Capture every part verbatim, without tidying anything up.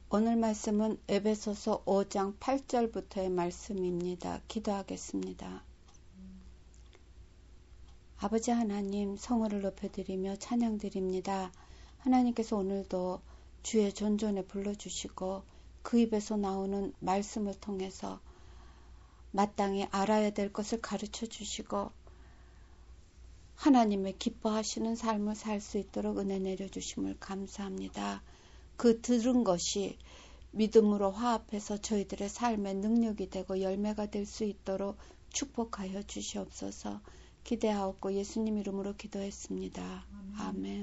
오늘 말씀은 에베소서 오 장 팔 절부터의 말씀입니다. 기도하겠습니다. 아버지 하나님, 성호를 높여드리며 찬양드립니다. 하나님께서 오늘도 주의 존존에 불러주시고 그 입에서 나오는 말씀을 통해서 마땅히 알아야 될 것을 가르쳐 주시고 하나님의 기뻐하시는 삶을 살 수 있도록 은혜 내려주심을 감사합니다. 그 들은 것이 믿음으로 화합해서 저희들의 삶의 능력이 되고 열매가 될 수 있도록 축복하여 주시옵소서. 기대하옵고 예수님 이름으로 기도했습니다. 아멘. 아멘.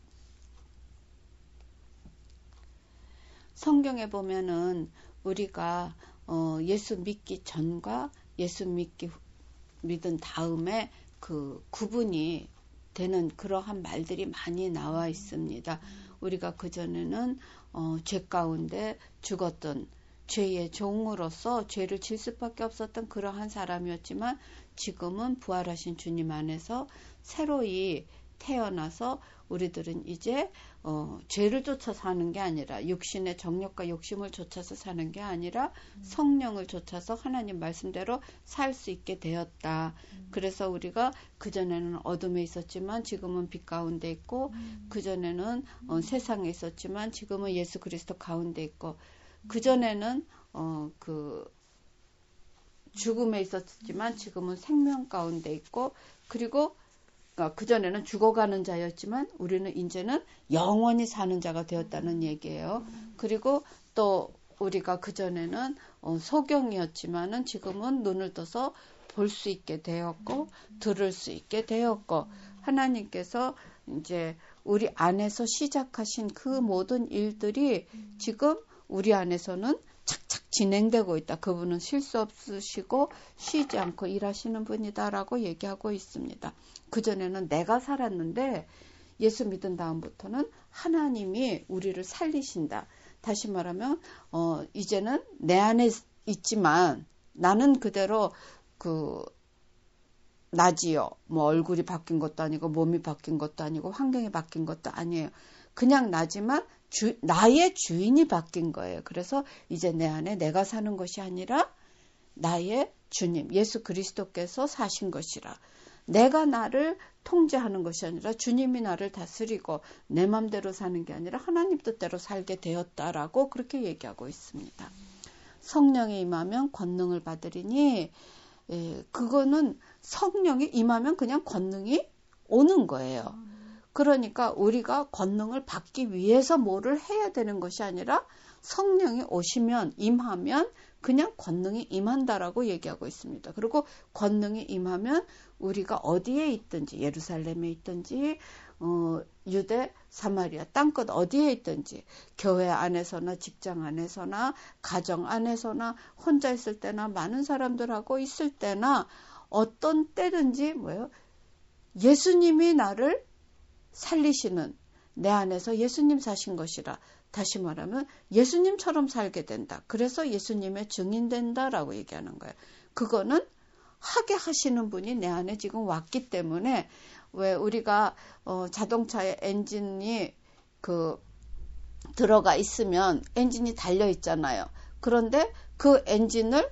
성경에 보면은 우리가 어 예수 믿기 전과 예수 믿기 믿은 다음에 그 구분이 되는 그러한 말들이 많이 나와 있습니다. 우리가 그전에는 어, 죄 가운데 죽었던 죄의 종으로서 죄를 질 수밖에 없었던 그러한 사람이었지만 지금은 부활하신 주님 안에서 새로이 태어나서 우리들은 이제 어, 죄를 쫓아 사는 게 아니라 육신의 정욕과 욕심을 쫓아서 사는 게 아니라 성령을 쫓아서 하나님 말씀대로 살 수 있게 되었다. 음. 그래서 우리가 그전에는 어둠에 있었지만 지금은 빛 가운데 있고 음. 그전에는 어, 세상에 있었지만 지금은 예수 그리스도 가운데 있고 그전에는 어, 그 죽음에 있었지만 지금은 생명 가운데 있고 그리고 그전에는 죽어가는 자였지만 우리는 이제는 영원히 사는 자가 되었다는 얘기예요. 그리고 또 우리가 그전에는 어, 소경이었지만은 지금은 눈을 떠서 볼 수 있게 되었고 들을 수 있게 되었고 하나님께서 이제 우리 안에서 시작하신 그 모든 일들이 지금 우리 안에서는 착착 진행되고 있다. 그분은 실수 없으시고 쉬지 않고 일하시는 분이다라고 얘기하고 있습니다. 그전에는 내가 살았는데 예수 믿은 다음부터는 하나님이 우리를 살리신다. 다시 말하면 어, 이제는 내 안에 있지만 나는 그대로 그 나지요. 뭐 얼굴이 바뀐 것도 아니고 몸이 바뀐 것도 아니고 환경이 바뀐 것도 아니에요. 그냥 나지만 주, 나의 주인이 바뀐 거예요. 그래서 이제 내 안에 내가 사는 것이 아니라 나의 주님 예수 그리스도께서 사신 것이라. 내가 나를 통제하는 것이 아니라 주님이 나를 다스리고 내 맘대로 사는 게 아니라 하나님 뜻대로 살게 되었다라고 그렇게 얘기하고 있습니다. 성령이 임하면 권능을 받으리니 예, 그거는 성령이 임하면 그냥 권능이 오는 거예요. 그러니까 우리가 권능을 받기 위해서 뭐를 해야 되는 것이 아니라 성령이 오시면 임하면 그냥 권능이 임한다라고 얘기하고 있습니다. 그리고 권능이 임하면 우리가 어디에 있든지 예루살렘에 있든지 어, 유대, 사마리아 땅끝 어디에 있든지 교회 안에서나 직장 안에서나 가정 안에서나 혼자 있을 때나 많은 사람들하고 있을 때나 어떤 때든지 뭐예요? 예수님이 나를 살리시는 내 안에서 예수님 사신 것이라. 다시 말하면 예수님처럼 살게 된다. 그래서 예수님의 증인 된다라고 얘기하는 거예요. 그거는 하게 하시는 분이 내 안에 지금 왔기 때문에 왜 우리가 어, 자동차의 엔진이 그 들어가 있으면 엔진이 달려 있잖아요. 그런데 그 엔진을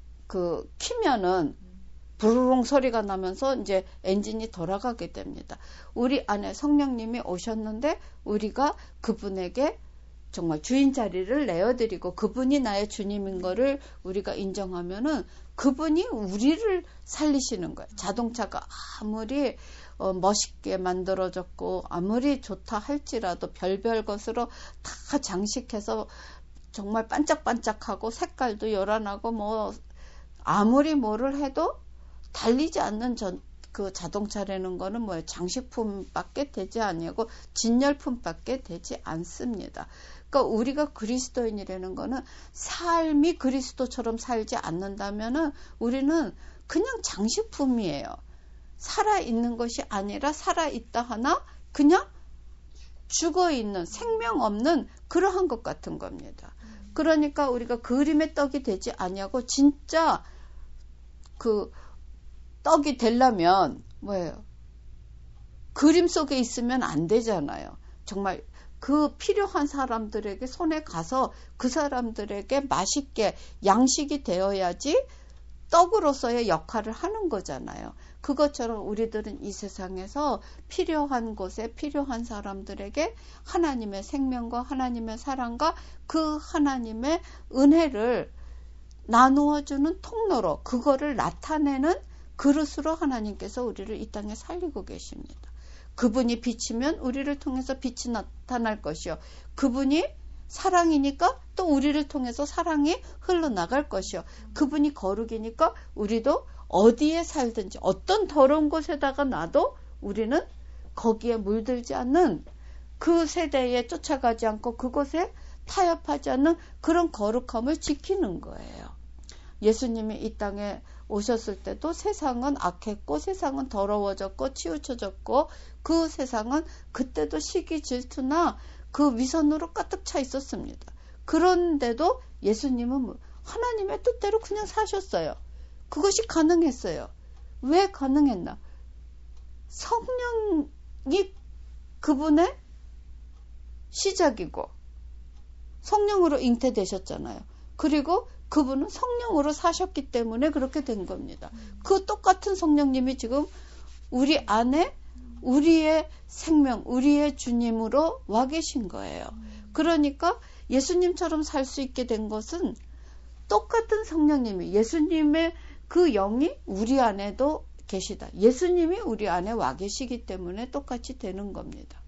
그 키면은 부르릉 소리가 나면서 이제 엔진이 돌아가게 됩니다. 우리 안에 성령님이 오셨는데 우리가 그분에게 정말 주인 자리를 내어드리고 그분이 나의 주님인 거를 우리가 인정하면은 그분이 우리를 살리시는 거예요. 자동차가 아무리 어, 멋있게 만들어졌고 아무리 좋다 할지라도 별별 것으로 다 장식해서 정말 반짝반짝하고 색깔도 요란하고 뭐 아무리 뭐를 해도 달리지 않는 전, 그 자동차라는 거는 뭐예요? 장식품밖에 되지 아니고 진열품밖에 되지 않습니다. 그러니까 우리가 그리스도인이라는 거는 삶이 그리스도처럼 살지 않는다면은 우리는 그냥 장식품이에요. 살아있는 것이 아니라 살아있다 하나 그냥 죽어있는 생명 없는 그러한 것 같은 겁니다. 그러니까 우리가 그림의 떡이 되지 아니하고 진짜 그 떡이 되려면 뭐예요? 그림 속에 있으면 안 되잖아요. 정말 그 필요한 사람들에게 손에 가서 그 사람들에게 맛있게 양식이 되어야지 떡으로서의 역할을 하는 거잖아요. 그것처럼 우리들은 이 세상에서 필요한 곳에 필요한 사람들에게 하나님의 생명과 하나님의 사랑과 그 하나님의 은혜를 나누어주는 통로로, 그거를 나타내는 그릇으로 하나님께서 우리를 이 땅에 살리고 계십니다. 그분이 빛이면 우리를 통해서 빛이 나타날 것이요. 그분이 사랑이니까 또 우리를 통해서 사랑이 흘러나갈 것이요. 그분이 거룩이니까 우리도 어디에 살든지 어떤 더러운 곳에다가 놔도 우리는 거기에 물들지 않는, 그 세대에 쫓아가지 않고 그곳에 타협하지 않는 그런 거룩함을 지키는 거예요. 예수님이 이 땅에 오셨을 때도 세상은 악했고 세상은 더러워졌고 치우쳐졌고 그 세상은 그때도 시기 질투나 그 위선으로 가득 차 있었습니다. 그런데도 예수님은 하나님의 뜻대로 그냥 사셨어요. 그것이 가능했어요. 왜 가능했나? 성령이 그분의 시작이고 성령으로 잉태되셨잖아요. 그리고 그분은 성령으로 사셨기 때문에 그렇게 된 겁니다. 그 똑같은 성령님이 지금 우리 안에 우리의 생명, 우리의 주님으로 와 계신 거예요. 그러니까 예수님처럼 살 수 있게 된 것은 똑같은 성령님이, 예수님의 그 영이 우리 안에도 계시다. 예수님이 우리 안에 와 계시기 때문에 똑같이 되는 겁니다.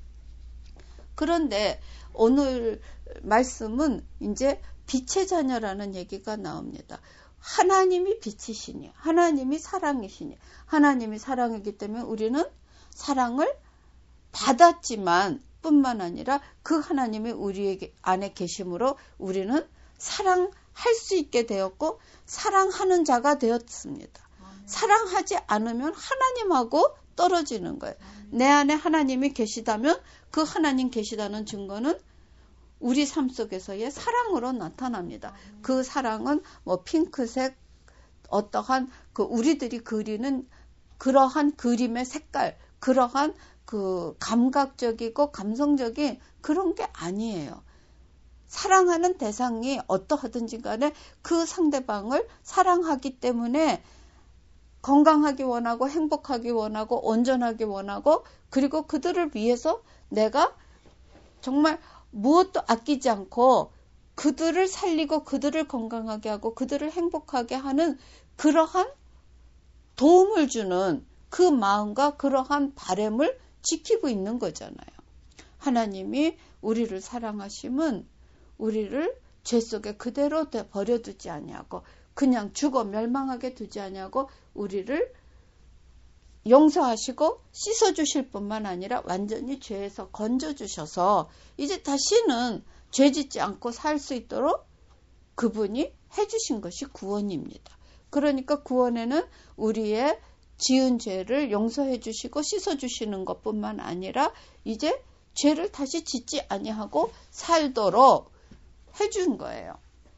그런데 오늘 말씀은 이제 빛의 자녀라는 얘기가 나옵니다. 하나님이 빛이시니, 하나님이 사랑이시니, 하나님이 사랑이기 때문에 우리는 사랑을 받았지만 뿐만 아니라 그 하나님이 우리 안에 계심으로 우리는 사랑할 수 있게 되었고 사랑하는 자가 되었습니다. 사랑하지 않으면 하나님하고 떨어지는 거예요. 내 안에 하나님이 계시다면 그 하나님 계시다는 증거는 우리 삶 속에서의 사랑으로 나타납니다. 그 사랑은 뭐 핑크색, 어떠한 그 우리들이 그리는 그러한 그림의 색깔, 그러한 그 감각적이고 감성적인 그런 게 아니에요. 사랑하는 대상이 어떠하든지 간에 그 상대방을 사랑하기 때문에 건강하기 원하고 행복하기 원하고 온전하기 원하고 그리고 그들을 위해서 내가 정말 무엇도 아끼지 않고 그들을 살리고 그들을 건강하게 하고 그들을 행복하게 하는 그러한 도움을 주는 그 마음과 그러한 바람을 지키고 있는 거잖아요. 하나님이 우리를 사랑하심은 우리를 죄 속에 그대로 버려두지 아니하고 그냥 죽어 멸망하게 두지 아니하고 우리를 용서하시고 씻어주실 뿐만 아니라 완전히 죄에서 건져주셔서 이제 다시는 죄 짓지 않고 살 수 있도록 그분이 해주신 것이 구원입니다. 그러니까 구원에는 우리의 지은 죄를 용서해 주시고 씻어 주시는 것뿐만 아니라 이제 죄를 다시 짓지 아니하고 살도록 해준 거예요.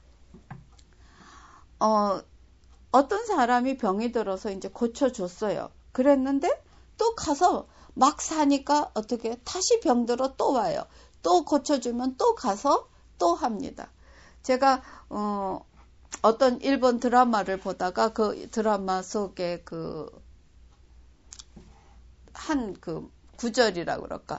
어, 어떤 사람이 병이 들어서 이제 고쳐줬어요. 그랬는데 또 가서 막 사니까 어떻게 다시 병들어 또 와요. 또 고쳐주면 또 가서 또 합니다. 제가 어, 어떤 일본 드라마를 보다가 그 드라마 속에 그 한 그 구절이라고 그럴까.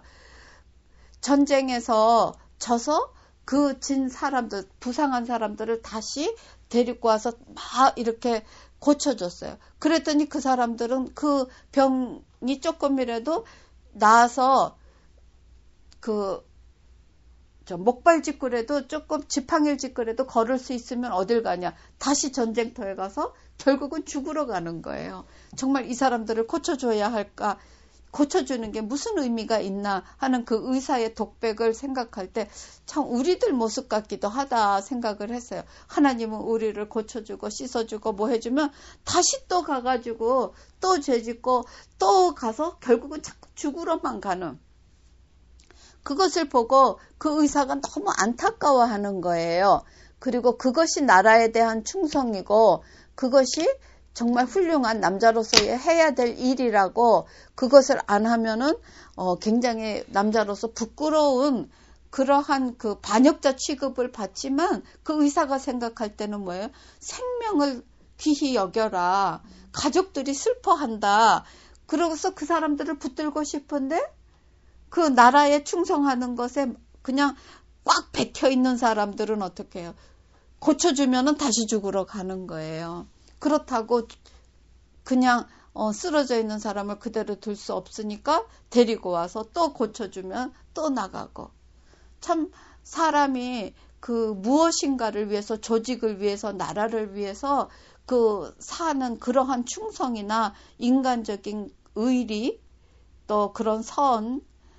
전쟁에서 져서 그 진 사람들, 부상한 사람들을 다시 데리고 와서 막 이렇게 고쳐줬어요. 그랬더니 그 사람들은 그 병이 조금이라도 나아서 그 저 목발 짚고라도 조금 지팡이를 짚고라도 걸을 수 있으면 어딜 가냐. 다시 전쟁터에 가서 결국은 죽으러 가는 거예요. 정말 이 사람들을 고쳐줘야 할까? 고쳐주는 게 무슨 의미가 있나 하는 그 의사의 독백을 생각할 때 참 우리들 모습 같기도 하다 생각을 했어요. 하나님은 우리를 고쳐주고 씻어주고 뭐 해주면 다시 또 가가지고 또 죄짓고 또 가서 결국은 자꾸 죽으러만 가는 그것을 보고 그 의사가 너무 안타까워하는 거예요. 그리고 그것이 나라에 대한 충성이고 그것이 정말 훌륭한 남자로서 해야 될 일이라고 그것을 안 하면은 어, 굉장히 남자로서 부끄러운 그러한 그 반역자 취급을 받지만 그 의사가 생각할 때는 뭐예요? 생명을 귀히 여겨라. 가족들이 슬퍼한다. 그러고서 그 사람들을 붙들고 싶은데 그 나라에 충성하는 것에 그냥 꽉 박혀 있는 사람들은 어떻게 해요? 고쳐주면은 다시 죽으러 가는 거예요. 그렇다고 그냥 어, 쓰러져 있는 사람을 그대로 둘 수 없으니까 데리고 와서 또 고쳐주면 또 나가고. 참 사람이 그 무엇인가를 위해서, 조직을 위해서, 나라를 위해서 그 사는 그러한 충성이나 인간적인 의리, 또 그런 선,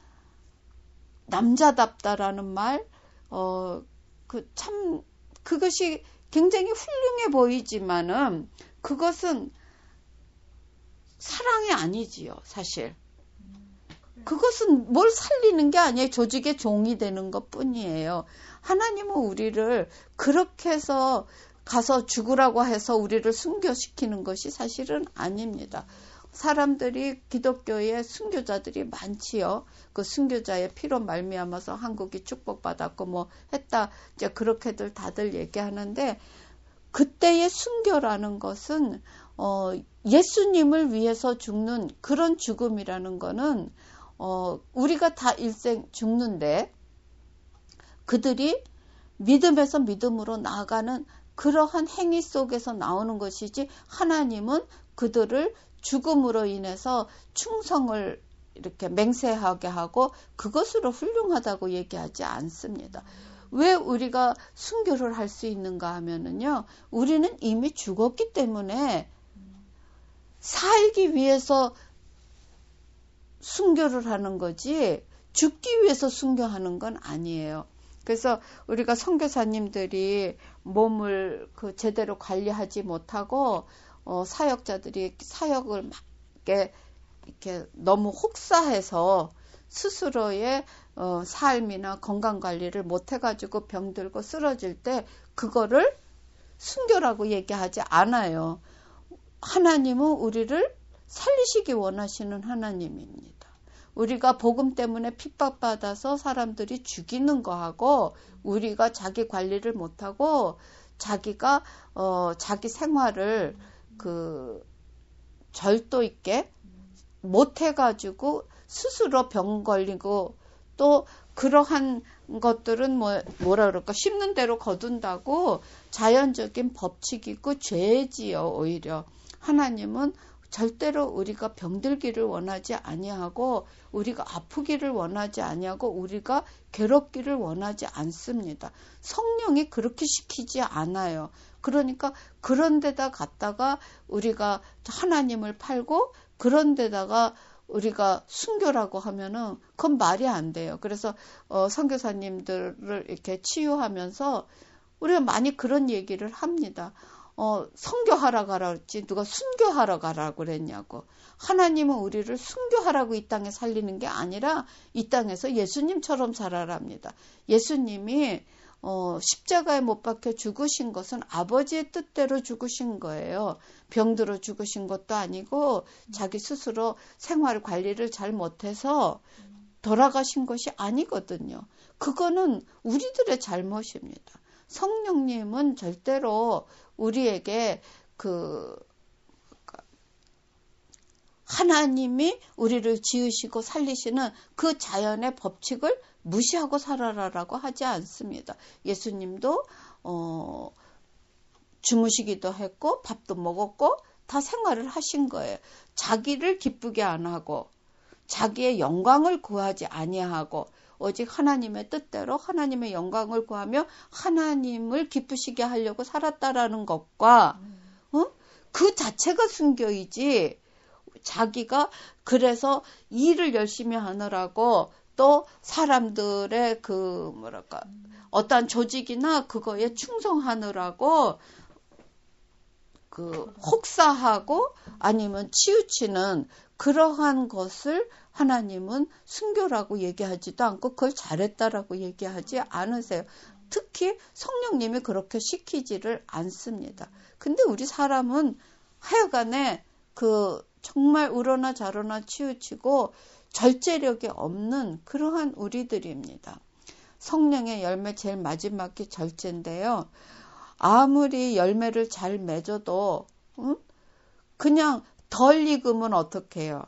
남자답다라는 말, 어, 그 참 그것이 굉장히 훌륭해 보이지만은 그것은 사랑이 아니지요, 사실. 그것은 뭘 살리는 게 아니에요. 조직의 종이 되는 것 뿐이에요. 하나님은 우리를 그렇게 해서 가서 죽으라고 해서 우리를 순교시키는 것이 사실은 아닙니다. 사람들이 기독교에 순교자들이 많지요. 그 순교자의 피로 말미암아서 한국이 축복받았고 뭐 했다. 이제 그렇게들 다들 얘기하는데 그때의 순교라는 것은 어, 예수님을 위해서 죽는 그런 죽음이라는 거는 어, 우리가 다 일생 죽는데 그들이 믿음에서 믿음으로 나아가는 그러한 행위 속에서 나오는 것이지 하나님은 그들을 죽음으로 인해서 충성을 이렇게 맹세하게 하고 그것으로 훌륭하다고 얘기하지 않습니다. 왜 우리가 순교를 할 수 있는가 하면은요, 우리는 이미 죽었기 때문에 살기 위해서 순교를 하는 거지 죽기 위해서 순교하는 건 아니에요. 그래서 우리가 선교사님들이 몸을 그 제대로 관리하지 못하고 어, 사역자들이 사역을 막 이렇게, 이렇게 너무 혹사해서 스스로의 어, 삶이나 건강 관리를 못 해가지고 병들고 쓰러질 때 그거를 순교라고 얘기하지 않아요. 하나님은 우리를 살리시기 원하시는 하나님입니다. 우리가 복음 때문에 핍박받아서 사람들이 죽이는 거하고 우리가 자기 관리를 못하고 자기가 어, 자기 생활을 그 절도 있게 못해가지고 스스로 병 걸리고 또 그러한 것들은 뭐, 뭐라 그럴까 심는 대로 거둔다고 자연적인 법칙이고 죄지요. 오히려 하나님은 절대로 우리가 병들기를 원하지 아니하고 우리가 아프기를 원하지 아니하고 우리가 괴롭기를 원하지 않습니다. 성령이 그렇게 시키지 않아요. 그러니까 그런 데다 갔다가 우리가 하나님을 팔고 그런 데다가 우리가 순교라고 하면은 그건 말이 안 돼요. 그래서 어, 선교사님들을 이렇게 치유하면서 우리가 많이 그런 얘기를 합니다. 어, 선교하러 가라 그랬지 누가 순교하러 가라고 그랬냐고. 하나님은 우리를 순교하라고 이 땅에 살리는 게 아니라 이 땅에서 예수님처럼 살아랍니다. 예수님이 어, 십자가에 못 박혀 죽으신 것은 아버지의 뜻대로 죽으신 거예요. 병들어 죽으신 것도 아니고 자기 스스로 생활 관리를 잘 못해서 돌아가신 것이 아니거든요. 그거는 우리들의 잘못입니다. 성령님은 절대로 우리에게 그 하나님이 우리를 지으시고 살리시는 그 자연의 법칙을 무시하고 살아라라고 하지 않습니다. 예수님도 어, 주무시기도 했고 밥도 먹었고 다 생활을 하신 거예요. 자기를 기쁘게 안 하고 자기의 영광을 구하지 아니하고 오직 하나님의 뜻대로 하나님의 영광을 구하며 하나님을 기쁘시게 하려고 살았다라는 것과 어? 그 자체가 순교이지 자기가 그래서 일을 열심히 하느라고 또 사람들의 그 뭐랄까 어떠한 조직이나 그거에 충성하느라고 그 혹사하고 아니면 치우치는 그러한 것을 하나님은 순교라고 얘기하지도 않고 그걸 잘했다라고 얘기하지 않으세요. 특히 성령님이 그렇게 시키지를 않습니다. 근데 우리 사람은 하여간에 그 정말 우러나 좌러나 치우치고 절제력이 없는 그러한 우리들입니다. 성령의 열매 제일 마지막이 절제인데요. 아무리 열매를 잘 맺어도 응? 그냥 덜 익으면 어떡해요?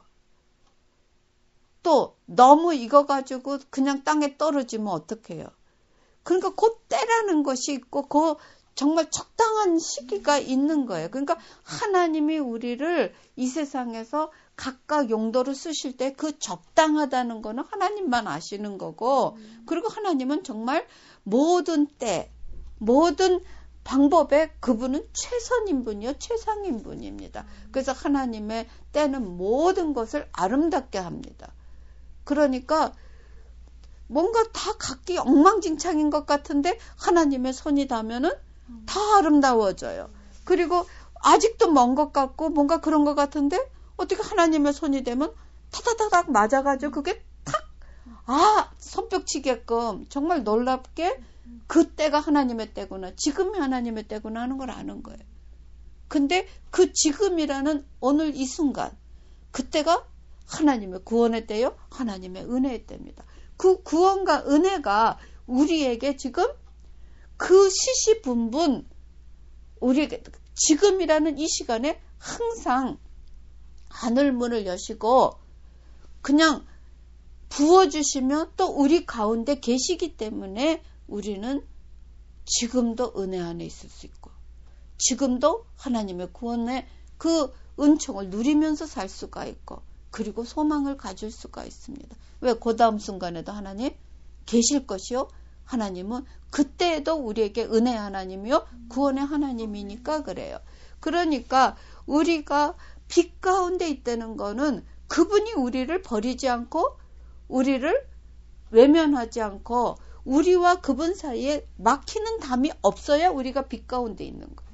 또 너무 익어가지고 그냥 땅에 떨어지면 어떡해요? 그러니까 그 때라는 것이 있고 그 정말 적당한 시기가 있는 거예요. 그러니까 하나님이 우리를 이 세상에서 각각 용도로 쓰실 때 그 적당하다는 거는 하나님만 아시는 거고, 그리고 하나님은 정말 모든 때, 모든 방법에 그분은 최선인 분이요, 최상인 분입니다. 그래서 하나님의 때는 모든 것을 아름답게 합니다. 그러니까 뭔가 다 각기 엉망진창인 것 같은데 하나님의 손이 닿으면은 다 아름다워져요. 그리고 아직도 먼 것 같고 뭔가 그런 것 같은데 어떻게 하나님의 손이 되면 타다다닥 맞아가지고 그게 탁, 아, 손뼉치게끔 정말 놀랍게 그때가 하나님의 때구나, 지금이 하나님의 때구나 하는 걸 아는 거예요. 근데 그 지금이라는 오늘 이 순간, 그때가 하나님의 구원의 때요, 하나님의 은혜의 때입니다. 그 구원과 은혜가 우리에게 지금 그 시시분분, 우리에게 지금이라는 이 시간에 항상 하늘문을 여시고 그냥 부어주시면 또 우리 가운데 계시기 때문에 우리는 지금도 은혜 안에 있을 수 있고 지금도 하나님의 구원의 그 은총을 누리면서 살 수가 있고 그리고 소망을 가질 수가 있습니다. 왜? 그 다음 순간에도 하나님 계실 것이요, 하나님은 그때에도 우리에게 은혜 하나님이요 구원의 하나님이니까 그래요. 그러니까 우리가 빛 가운데 있다는 거는 그분이 우리를 버리지 않고 우리를 외면하지 않고 우리와 그분 사이에 막히는 담이 없어야 우리가 빛 가운데 있는 거예요.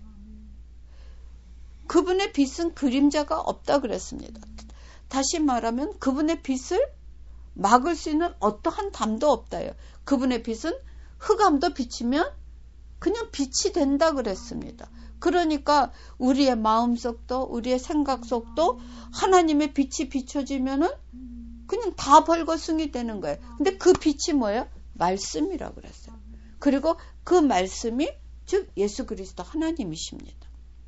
그분의 빛은 그림자가 없다 그랬습니다. 다시 말하면 그분의 빛을 막을 수 있는 어떠한 담도 없다요. 그분의 빛은 흑암도 비치면 그냥 빛이 된다 그랬습니다. 그러니까 우리의 마음속도 우리의 생각 속도 하나님의 빛이 비춰지면은 그냥 다 벌거숭이 되는 거예요. 근데 그 빛이 뭐예요? 말씀이라고 그랬어요. 그리고 그 말씀이 즉 예수 그리스도 하나님이십니다.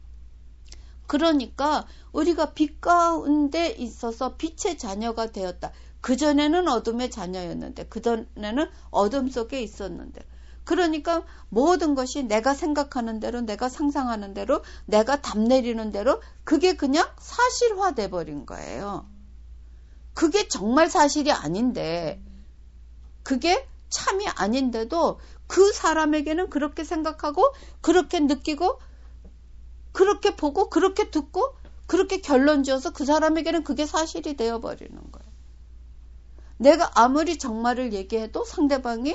그러니까 우리가 빛 가운데 있어서 빛의 자녀가 되었다. 그전에는 어둠의 자녀였는데, 그전에는 어둠 속에 있었는데, 그러니까 모든 것이 내가 생각하는 대로, 내가 상상하는 대로, 내가 답 내리는 대로 그게 그냥 사실화돼 버린 거예요. 그게 정말 사실이 아닌데, 그게 참이 아닌데도 그 사람에게는 그렇게 생각하고 그렇게 느끼고 그렇게 보고 그렇게 듣고 그렇게 결론 지어서 그 사람에게는 그게 사실이 되어버리는 거예요. 내가 아무리 정말을 얘기해도 상대방이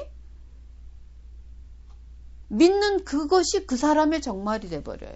믿는 그것이 그 사람의 정말이 돼버려요.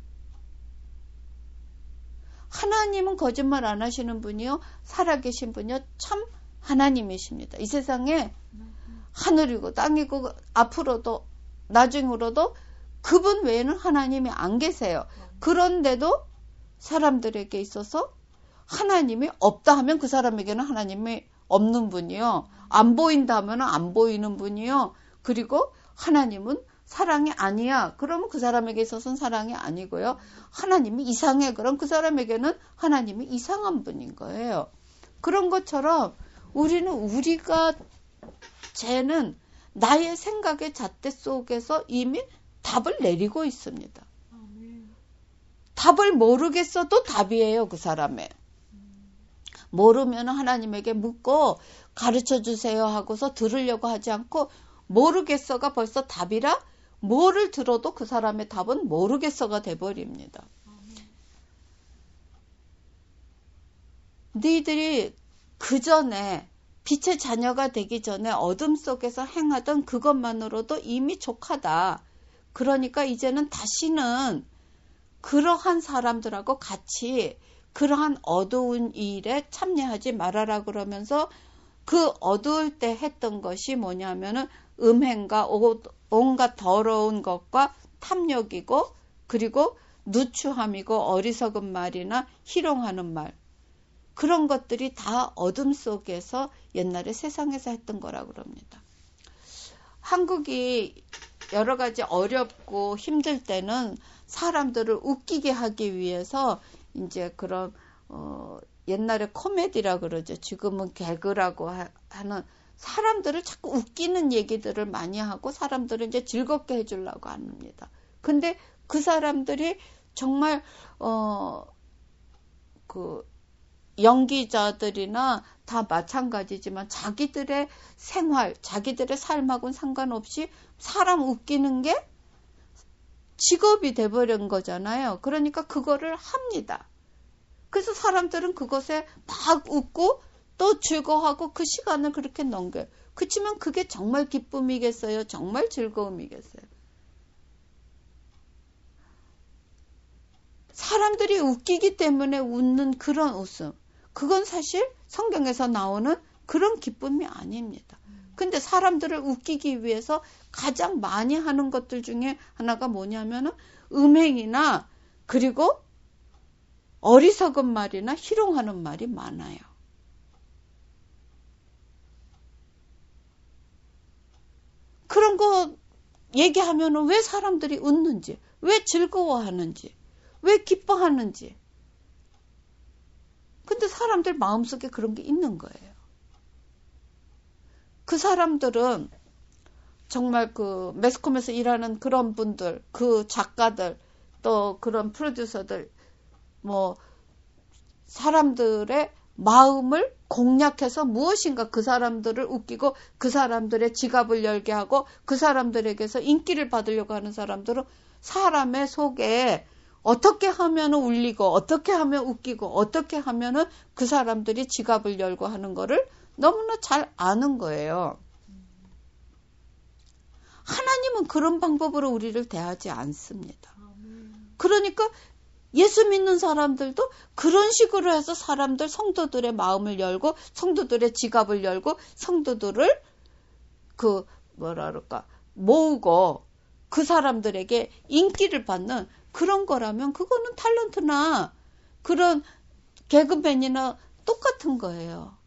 하나님은 거짓말 안 하시는 분이요, 살아계신 분이요, 참 하나님이십니다. 이 세상에 하늘이고 땅이고 앞으로도 나중으로도 그분 외에는 하나님이 안 계세요. 그런데도 사람들에게 있어서 하나님이 없다 하면 그 사람에게는 하나님이 없는 분이요, 안 보인다 하면 안 보이는 분이요, 그리고 하나님은 사랑이 아니야 그러면 그 사람에게 있어서는 사랑이 아니고요, 하나님이 이상해 그럼 그 사람에게는 하나님이 이상한 분인 거예요. 그런 것처럼 우리는 우리가 쟤는 나의 생각의 잣대 속에서 이미 답을 내리고 있습니다. 답을 모르겠어도 답이에요. 그 사람의. 모르면 하나님에게 묻고 가르쳐 주세요 하고서 들으려고 하지 않고 모르겠어가 벌써 답이라 뭐를 들어도 그 사람의 답은 모르겠어가 돼버립니다. 너희들이 그 전에 빛의 자녀가 되기 전에 어둠 속에서 행하던 그것만으로도 이미 족하다. 그러니까 이제는 다시는 그러한 사람들하고 같이 그러한 어두운 일에 참여하지 말아라 그러면서 그 어두울 때 했던 것이 뭐냐면은 음행과 온갖 더러운 것과 탐욕이고 그리고 누추함이고 어리석은 말이나 희롱하는 말, 그런 것들이 다 어둠 속에서 옛날에 세상에서 했던 거라고 그럽니다. 한국이 여러 가지 어렵고 힘들 때는 사람들을 웃기게 하기 위해서 이제 그런 어, 옛날에 코미디라 그러죠. 지금은 개그라고 하, 하는 사람들을 자꾸 웃기는 얘기들을 많이 하고 사람들을 이제 즐겁게 해주려고 합니다. 근데 그 사람들이 정말 어, 그 연기자들이나 다 마찬가지지만 자기들의 생활, 자기들의 삶하고는 상관없이 사람 웃기는 게 직업이 돼버린 거잖아요. 그러니까 그거를 합니다. 그래서 사람들은 그것에 막 웃고 또 즐거워하고 그 시간을 그렇게 넘겨요. 그치만 그게 정말 기쁨이겠어요? 정말 즐거움이겠어요? 사람들이 웃기기 때문에 웃는 그런 웃음, 그건 사실 성경에서 나오는 그런 기쁨이 아닙니다. 근데 사람들을 웃기기 위해서 가장 많이 하는 것들 중에 하나가 뭐냐면은 음행이나 그리고 어리석은 말이나 희롱하는 말이 많아요. 그런 거 얘기하면은 왜 사람들이 웃는지, 왜 즐거워하는지, 왜 기뻐하는지. 근데 사람들 마음속에 그런 게 있는 거예요. 그 사람들은 정말 그 매스컴에서 일하는 그런 분들, 그 작가들, 또 그런 프로듀서들, 뭐 사람들의 마음을 공략해서 무엇인가 그 사람들을 웃기고 그 사람들의 지갑을 열게 하고 그 사람들에게서 인기를 받으려고 하는 사람들은 사람의 속에 어떻게 하면 울리고 어떻게 하면 웃기고 어떻게 하면 그 사람들이 지갑을 열고 하는 거를 너무나 잘 아는 거예요. 하나님은 그런 방법으로 우리를 대하지 않습니다. 그러니까 예수 믿는 사람들도 그런 식으로 해서 사람들, 성도들의 마음을 열고 성도들의 지갑을 열고 성도들을 그 뭐라 그럴까 모으고 그 사람들에게 인기를 받는 그런 거라면 그거는 탤런트나 그런 개그맨이나 똑같은 거예요.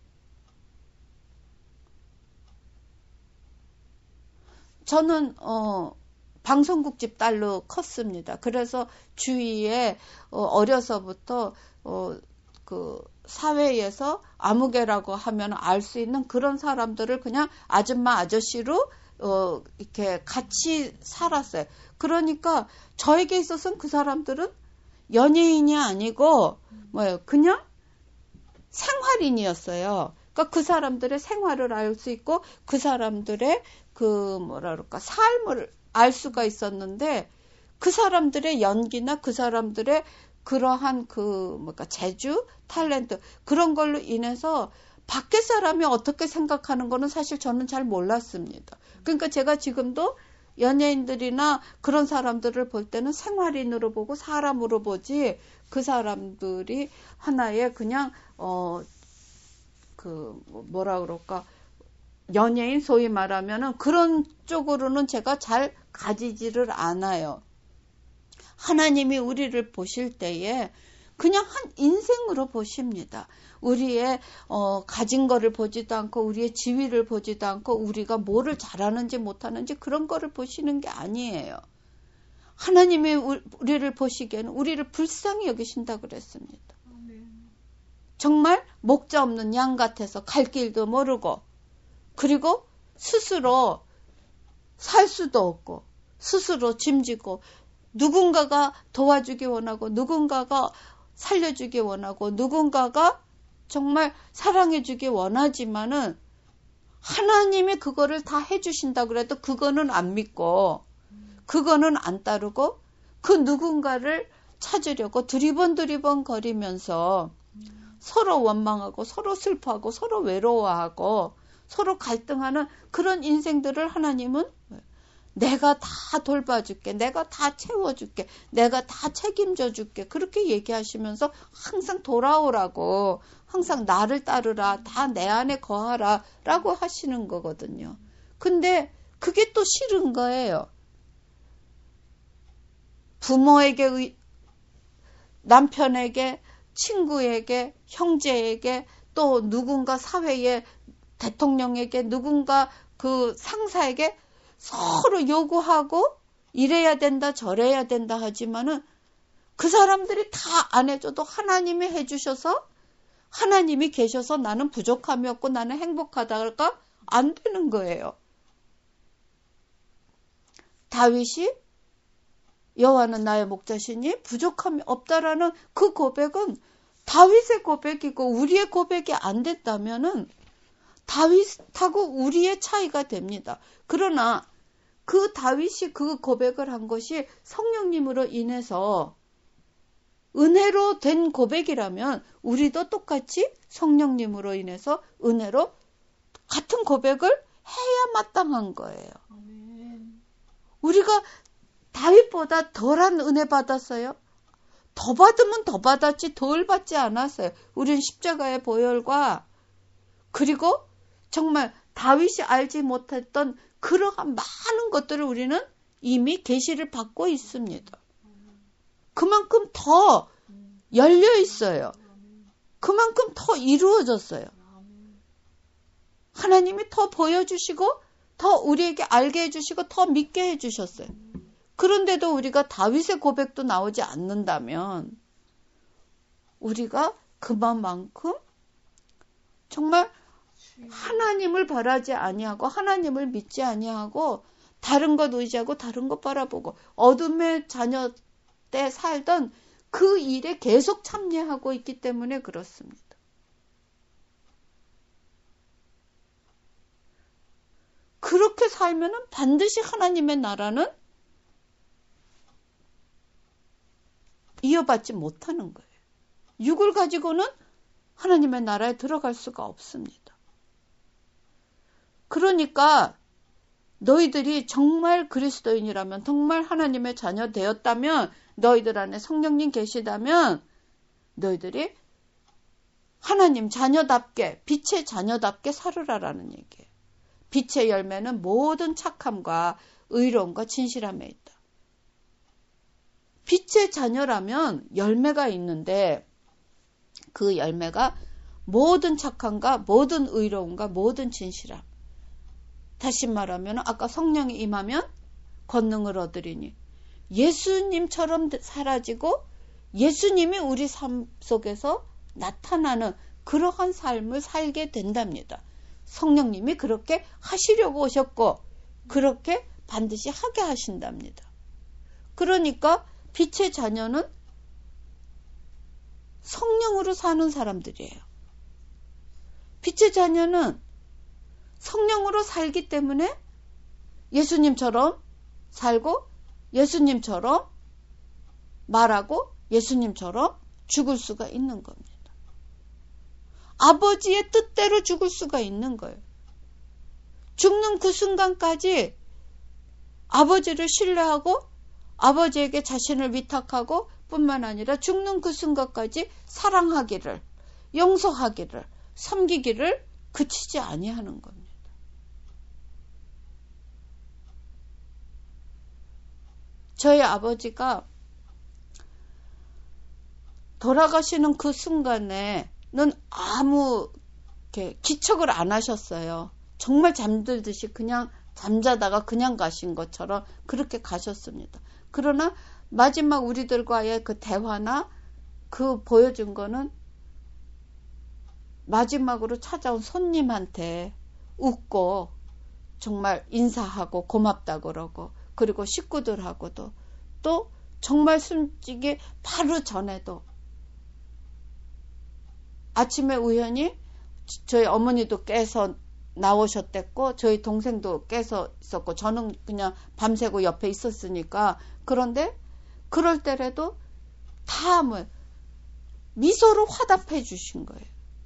저는 어, 방송국집 딸로 컸습니다. 그래서 주위에 어, 어려서부터 어, 그 사회에서 아무개라고 하면 알 수 있는 그런 사람들을 그냥 아줌마 아저씨로 어, 이렇게 같이 살았어요. 그러니까 저에게 있어서는 그 사람들은 연예인이 아니고 뭐예요? 그냥 생활인이었어요. 그러니까 그 사람들의 생활을 알 수 있고 그 사람들의 그 뭐라 그럴까 삶을 알 수가 있었는데 그 사람들의 연기나 그 사람들의 그러한 그 뭐까 재주, 탤런트 그런 걸로 인해서 밖에 사람이 어떻게 생각하는 거는 사실 저는 잘 몰랐습니다. 그러니까 제가 지금도 연예인들이나 그런 사람들을 볼 때는 생활인으로 보고 사람으로 보지 그 사람들이 하나의 그냥 어 그 뭐라 그럴까 연예인 소위 말하면은 그런 쪽으로는 제가 잘 가지지를 않아요. 하나님이 우리를 보실 때에 그냥 한 인생으로 보십니다. 우리의 어, 가진 거를 보지도 않고 우리의 지위를 보지도 않고 우리가 뭐를 잘하는지 못하는지 그런 거를 보시는 게 아니에요. 하나님이 우리를 보시기에는 우리를 불쌍히 여기신다 그랬습니다. 정말 목자 없는 양 같아서 갈 길도 모르고 그리고 스스로 살 수도 없고 스스로 짐지고 누군가가 도와주기 원하고 누군가가 살려주기 원하고 누군가가 정말 사랑해주기 원하지만은 하나님이 그거를 다 해주신다 그래도 그거는 안 믿고 그거는 안 따르고 그 누군가를 찾으려고 두리번두리번 거리면서 서로 원망하고 서로 슬퍼하고 서로 외로워하고 서로 갈등하는 그런 인생들을 하나님은 내가 다 돌봐줄게, 내가 다 채워줄게, 내가 다 책임져 줄게 그렇게 얘기하시면서 항상 돌아오라고 항상 나를 따르라, 다 내 안에 거하라 라고 하시는 거거든요. 근데 그게 또 싫은 거예요. 부모에게, 의, 남편에게, 친구에게, 형제에게, 또 누군가 사회에, 대통령에게, 누군가 그 상사에게 서로 요구하고 이래야 된다 저래야 된다 하지만은 그 사람들이 다 안 해줘도 하나님이 해주셔서 하나님이 계셔서 나는 부족함이 없고 나는 행복하다가 안 되는 거예요. 다윗이 여호와는 나의 목자시니 부족함이 없다라는 그 고백은 다윗의 고백이고 우리의 고백이 안 됐다면은 다윗하고 우리의 차이가 됩니다. 그러나 그 다윗이 그 고백을 한 것이 성령님으로 인해서 은혜로 된 고백이라면 우리도 똑같이 성령님으로 인해서 은혜로 같은 고백을 해야 마땅한 거예요. 아멘. 우리가 다윗보다 덜한 은혜 받았어요? 더 받으면 더 받았지 덜 받지 않았어요. 우리는 십자가의 보혈과 그리고 정말 다윗이 알지 못했던 그러한 많은 것들을 우리는 이미 계시를 받고 있습니다. 그만큼 더 열려 있어요. 그만큼 더 이루어졌어요. 하나님이 더 보여주시고 더 우리에게 알게 해주시고 더 믿게 해주셨어요. 그런데도 우리가 다윗의 고백도 나오지 않는다면 우리가 그만큼 정말 하나님을 바라지 아니하고 하나님을 믿지 아니하고 다른 것 의지하고 다른 것 바라보고 어둠의 자녀 때 살던 그 일에 계속 참여하고 있기 때문에 그렇습니다. 그렇게 살면은 반드시 하나님의 나라는 이어받지 못하는 거예요. 육을 가지고는 하나님의 나라에 들어갈 수가 없습니다. 그러니까 너희들이 정말 그리스도인이라면 정말 하나님의 자녀 되었다면 너희들 안에 성령님 계시다면 너희들이 하나님 자녀답게 빛의 자녀답게 살으라라는 얘기예요. 빛의 열매는 모든 착함과 의로움과 진실함에 있다. 빛의 자녀라면 열매가 있는데 그 열매가 모든 착함과 모든 의로움과 모든 진실함. 다시 말하면 아까 성령이 임하면 권능을 얻으리니 예수님처럼 사라지고 예수님이 우리 삶 속에서 나타나는 그러한 삶을 살게 된답니다. 성령님이 그렇게 하시려고 오셨고 그렇게 반드시 하게 하신답니다. 그러니까 빛의 자녀는 성령으로 사는 사람들이에요. 빛의 자녀는 성령으로 살기 때문에 예수님처럼 살고 예수님처럼 말하고 예수님처럼 죽을 수가 있는 겁니다. 아버지의 뜻대로 죽을 수가 있는 거예요. 죽는 그 순간까지 아버지를 신뢰하고 아버지에게 자신을 위탁하고 뿐만 아니라 죽는 그 순간까지 사랑하기를, 용서하기를, 섬기기를 그치지 아니하는 겁니다. 저희 아버지가 돌아가시는 그 순간에는 아무 이렇게 기척을 안 하셨어요. 정말 잠들듯이 그냥 잠자다가 그냥 가신 것처럼 그렇게 가셨습니다. 그러나 마지막 우리들과의 그 대화나 그 보여준 거는 마지막으로 찾아온 손님한테 웃고 정말 인사하고 고맙다 그러고 그리고 식구들하고도 또 정말 솔직히 바로 전에도 아침에 우연히 저희 어머니도 깨서 나오셨댔고 저희 동생도 깨서 있었고 저는 그냥 밤새고 옆에 있었으니까 그런데 그럴 때라도 다 뭐 미소로 화답해 주신 거예요.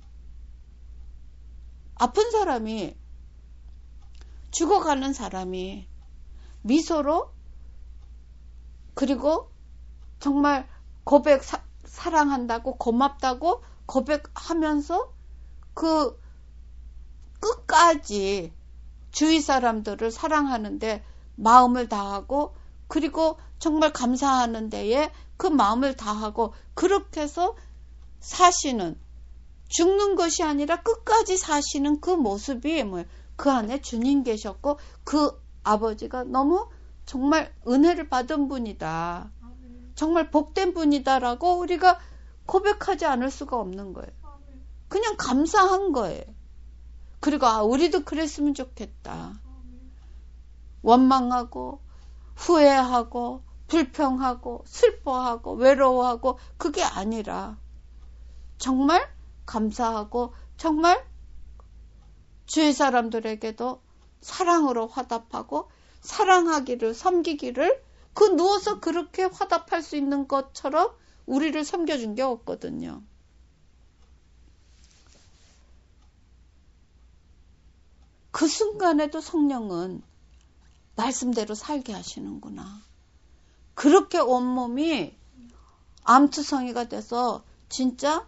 아픈 사람이 죽어가는 사람이 미소로 그리고 정말 고백 사, 사랑한다고 고맙다고 고백하면서 그 끝까지 주위 사람들을 사랑하는데 마음을 다하고 그리고 정말 감사하는 데에 그 마음을 다하고 그렇게 해서 사시는, 죽는 것이 아니라 끝까지 사시는 그 모습이 뭐예요? 그 안에 주님 계셨고 그 아버지가 너무 정말 은혜를 받은 분이다. 정말 복된 분이다라고 우리가 고백하지 않을 수가 없는 거예요. 그냥 감사한 거예요. 그리고 아, 우리도 그랬으면 좋겠다. 원망하고 후회하고 불평하고 슬퍼하고 외로워하고 그게 아니라 정말 감사하고 정말 주위 사람들에게도 사랑으로 화답하고 사랑하기를, 섬기기를, 그 누워서 그렇게 화답할 수 있는 것처럼 우리를 섬겨준 게 없거든요. 그 순간에도 성령은 말씀대로 살게 하시는구나. 그렇게 온몸이 암투성이가 돼서 진짜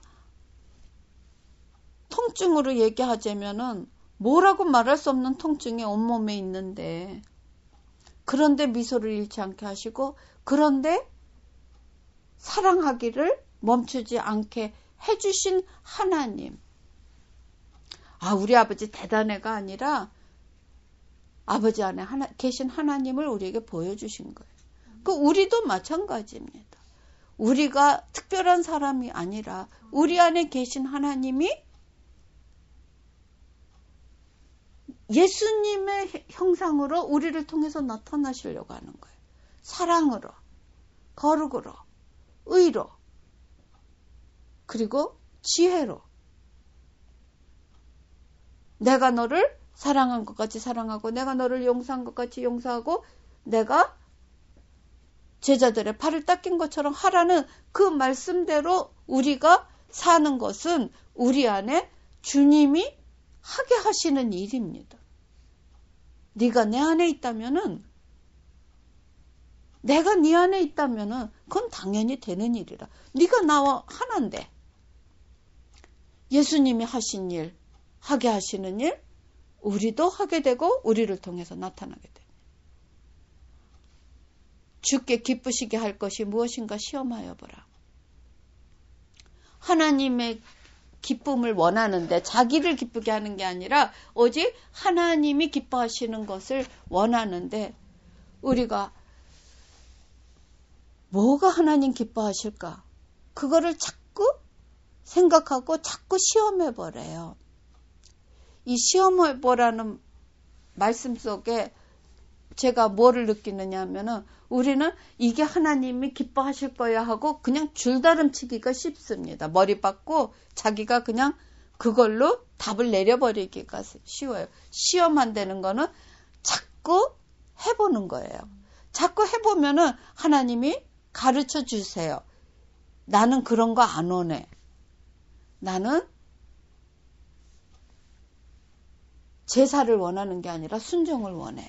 통증으로 얘기하자면은 뭐라고 말할 수 없는 통증이 온몸에 있는데, 그런데 미소를 잃지 않게 하시고, 그런데 사랑하기를 멈추지 않게 해주신 하나님. 아, 우리 아버지 대단해가 아니라 아버지 안에 하나, 계신 하나님을 우리에게 보여주신 거예요. 그 우리도 마찬가지입니다. 우리가 특별한 사람이 아니라 우리 안에 계신 하나님이 예수님의 형상으로 우리를 통해서 나타나시려고 하는 거예요. 사랑으로, 거룩으로, 의로, 그리고 지혜로. 내가 너를 사랑한 것 같이 사랑하고, 내가 너를 용서한 것 같이 용서하고, 내가 제자들의 팔을 닦인 것처럼 하라는 그 말씀대로 우리가 사는 것은 우리 안에 주님이 하게 하시는 일입니다. 네가 내 안에 있다면은, 내가 네 안에 있다면은 그건 당연히 되는 일이라. 네가 나와 하나인데 예수님이 하신 일, 하게 하시는 일, 우리도 하게 되고 우리를 통해서 나타나게 됩니다. 주께 기쁘시게 할 것이 무엇인가 시험하여 보라. 하나님의 기쁨을 원하는데 자기를 기쁘게 하는 게 아니라 오직 하나님이 기뻐하시는 것을 원하는데, 우리가 뭐가 하나님 기뻐하실까? 그거를 자꾸 생각하고 자꾸 시험해보래요. 이 시험해보라는 말씀 속에 제가 뭐를 느끼느냐 하면은, 우리는 이게 하나님이 기뻐하실 거야 하고 그냥 줄다름치기가 쉽습니다. 머리 박고 자기가 그냥 그걸로 답을 내려버리기가 쉬워요. 시험한다는 거는 자꾸 해보는 거예요. 자꾸 해보면은 하나님이 가르쳐 주세요. 나는 그런 거 안 원해. 나는 제사를 원하는 게 아니라 순종을 원해.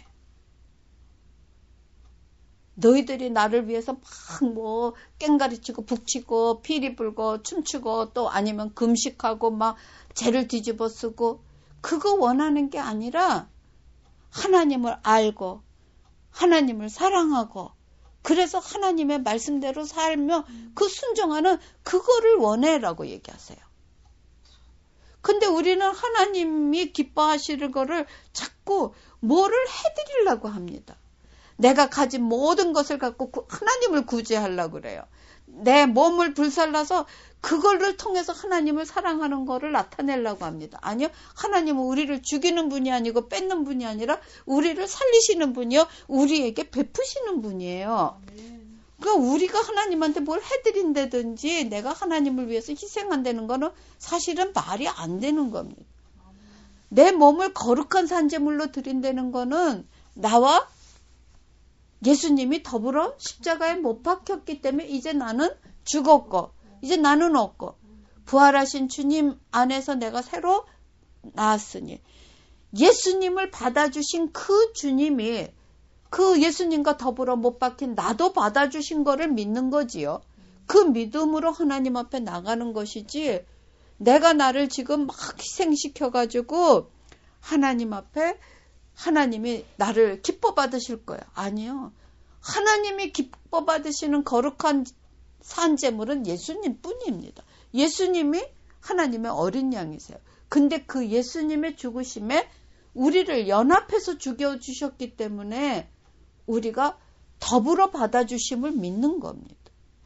너희들이 나를 위해서 막 뭐 깽가리치고 북치고 피리 불고 춤추고 또 아니면 금식하고 막 죄를 뒤집어 쓰고 그거 원하는 게 아니라 하나님을 알고 하나님을 사랑하고 그래서 하나님의 말씀대로 살며 그 순종하는 그거를 원해라고 얘기하세요. 근데 우리는 하나님이 기뻐하시는 거를 자꾸 뭐를 해드리려고 합니다. 내가 가진 모든 것을 갖고 하나님을 구제하려고 그래요. 내 몸을 불살라서 그거를 통해서 하나님을 사랑하는 거를 나타내려고 합니다. 아니요. 하나님은 우리를 죽이는 분이 아니고 뺏는 분이 아니라 우리를 살리시는 분이요. 우리에게 베푸시는 분이에요. 그러니까 우리가 하나님한테 뭘 해드린다든지 내가 하나님을 위해서 희생한다는 거는 사실은 말이 안 되는 겁니다. 내 몸을 거룩한 산제물로 드린다는 거는 나와 예수님이 더불어 십자가에 못 박혔기 때문에 이제 나는 죽었고 이제 나는 없고 부활하신 주님 안에서 내가 새로 나았으니 예수님을 받아주신 그 주님이 그 예수님과 더불어 못 박힌 나도 받아주신 거를 믿는 거지요. 그 믿음으로 하나님 앞에 나가는 것이지 내가 나를 지금 막 희생시켜가지고 하나님 앞에 하나님이 나를 기뻐 받으실 거야. 아니요. 하나님이 기뻐 받으시는 거룩한 산제물은 예수님 뿐입니다. 예수님이 하나님의 어린 양이세요. 근데 그 예수님의 죽으심에 우리를 연합해서 죽여주셨기 때문에 우리가 더불어 받아주심을 믿는 겁니다.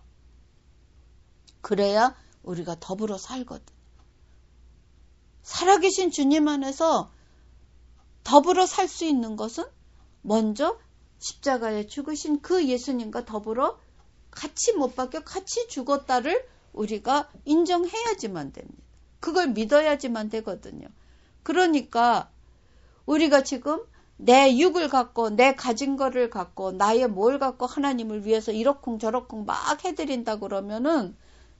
그래야 우리가 더불어 살거든. 살아계신 주님 안에서 더불어 살 수 있는 것은 먼저 십자가에 죽으신 그 예수님과 더불어 같이 못 박혀 같이 죽었다를 우리가 인정해야지만 됩니다. 그걸 믿어야지만 되거든요. 그러니까 우리가 지금 내 육을 갖고 내 가진 거를 갖고 나의 뭘 갖고 하나님을 위해서 이러쿵 저러쿵 막 해드린다 그러면은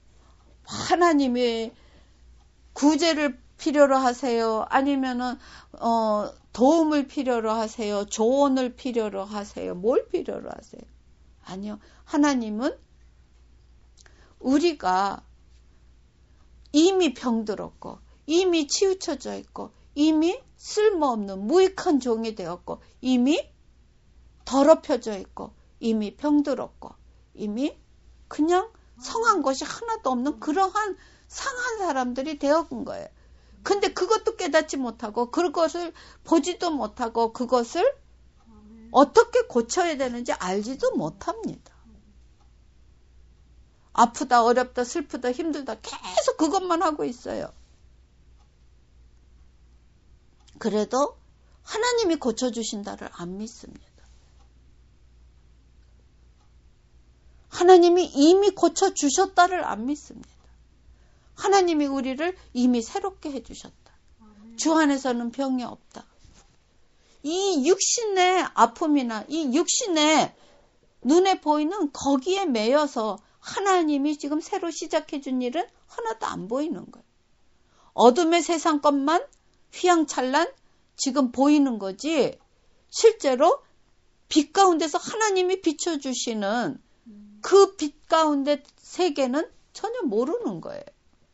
하나님이 구제를 필요로 하세요? 아니면은 어 도움을 필요로 하세요? 조언을 필요로 하세요? 뭘 필요로 하세요? 아니요. 하나님은 우리가 이미 병들었고 이미 치우쳐져 있고 이미 쓸모없는 무익한 종이 되었고 이미 더럽혀져 있고 이미 병들었고 이미 그냥 성한 것이 하나도 없는 그러한 상한 사람들이 되었던 거예요. 근데 그것도 깨닫지 못하고 그것을 보지도 못하고 그것을 어떻게 고쳐야 되는지 알지도 못합니다. 아프다, 어렵다, 슬프다, 힘들다 계속 그것만 하고 있어요. 그래도 하나님이 고쳐주신다를 안 믿습니다. 하나님이 이미 고쳐주셨다를 안 믿습니다. 하나님이 우리를 이미 새롭게 해주셨다. 주 안에서는 병이 없다. 이 육신의 아픔이나 이 육신의 눈에 보이는 거기에 매여서 하나님이 지금 새로 시작해준 일은 하나도 안 보이는 거예요. 어둠의 세상 것만 휘황찬란 지금 보이는 거지 실제로 빛 가운데서 하나님이 비춰주시는 그 빛 가운데 세계는 전혀 모르는 거예요.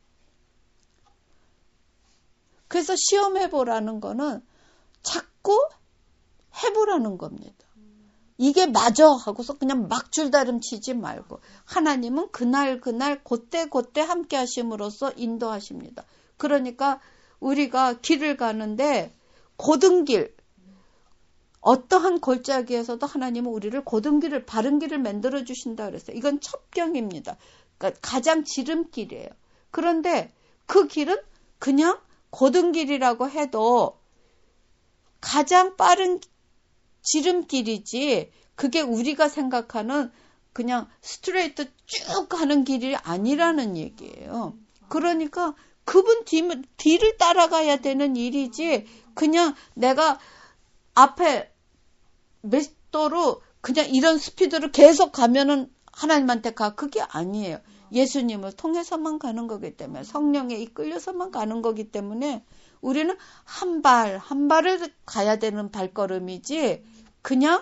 그래서 시험해보라는 거는 자꾸 해보라는 겁니다. 이게 맞아 하고서 그냥 막 줄다름 치지 말고 하나님은 그날 그날 그때 그때 함께 하심으로써 인도하십니다. 그러니까 우리가 길을 가는데 고든 길 어떠한 골짜기에서도 하나님은 우리를 고든 길을 바른 길을 만들어 주신다 그랬어요. 이건 첩경입니다. 그러니까 가장 지름길이에요. 그런데 그 길은 그냥 고든 길이라고 해도 가장 빠른 지름길이지 그게 우리가 생각하는 그냥 스트레이트 쭉 가는 길이 아니라는 얘기예요. 그러니까 그분 뒤, 뒤를 따라가야 되는 일이지 그냥 내가 앞에 몇 도로 그냥 이런 스피드로 계속 가면은 하나님한테 가. 그게 아니에요. 예수님을 통해서만 가는 거기 때문에 성령에 이끌려서만 가는 거기 때문에 우리는 한 발, 한 발을 가야 되는 발걸음이지 그냥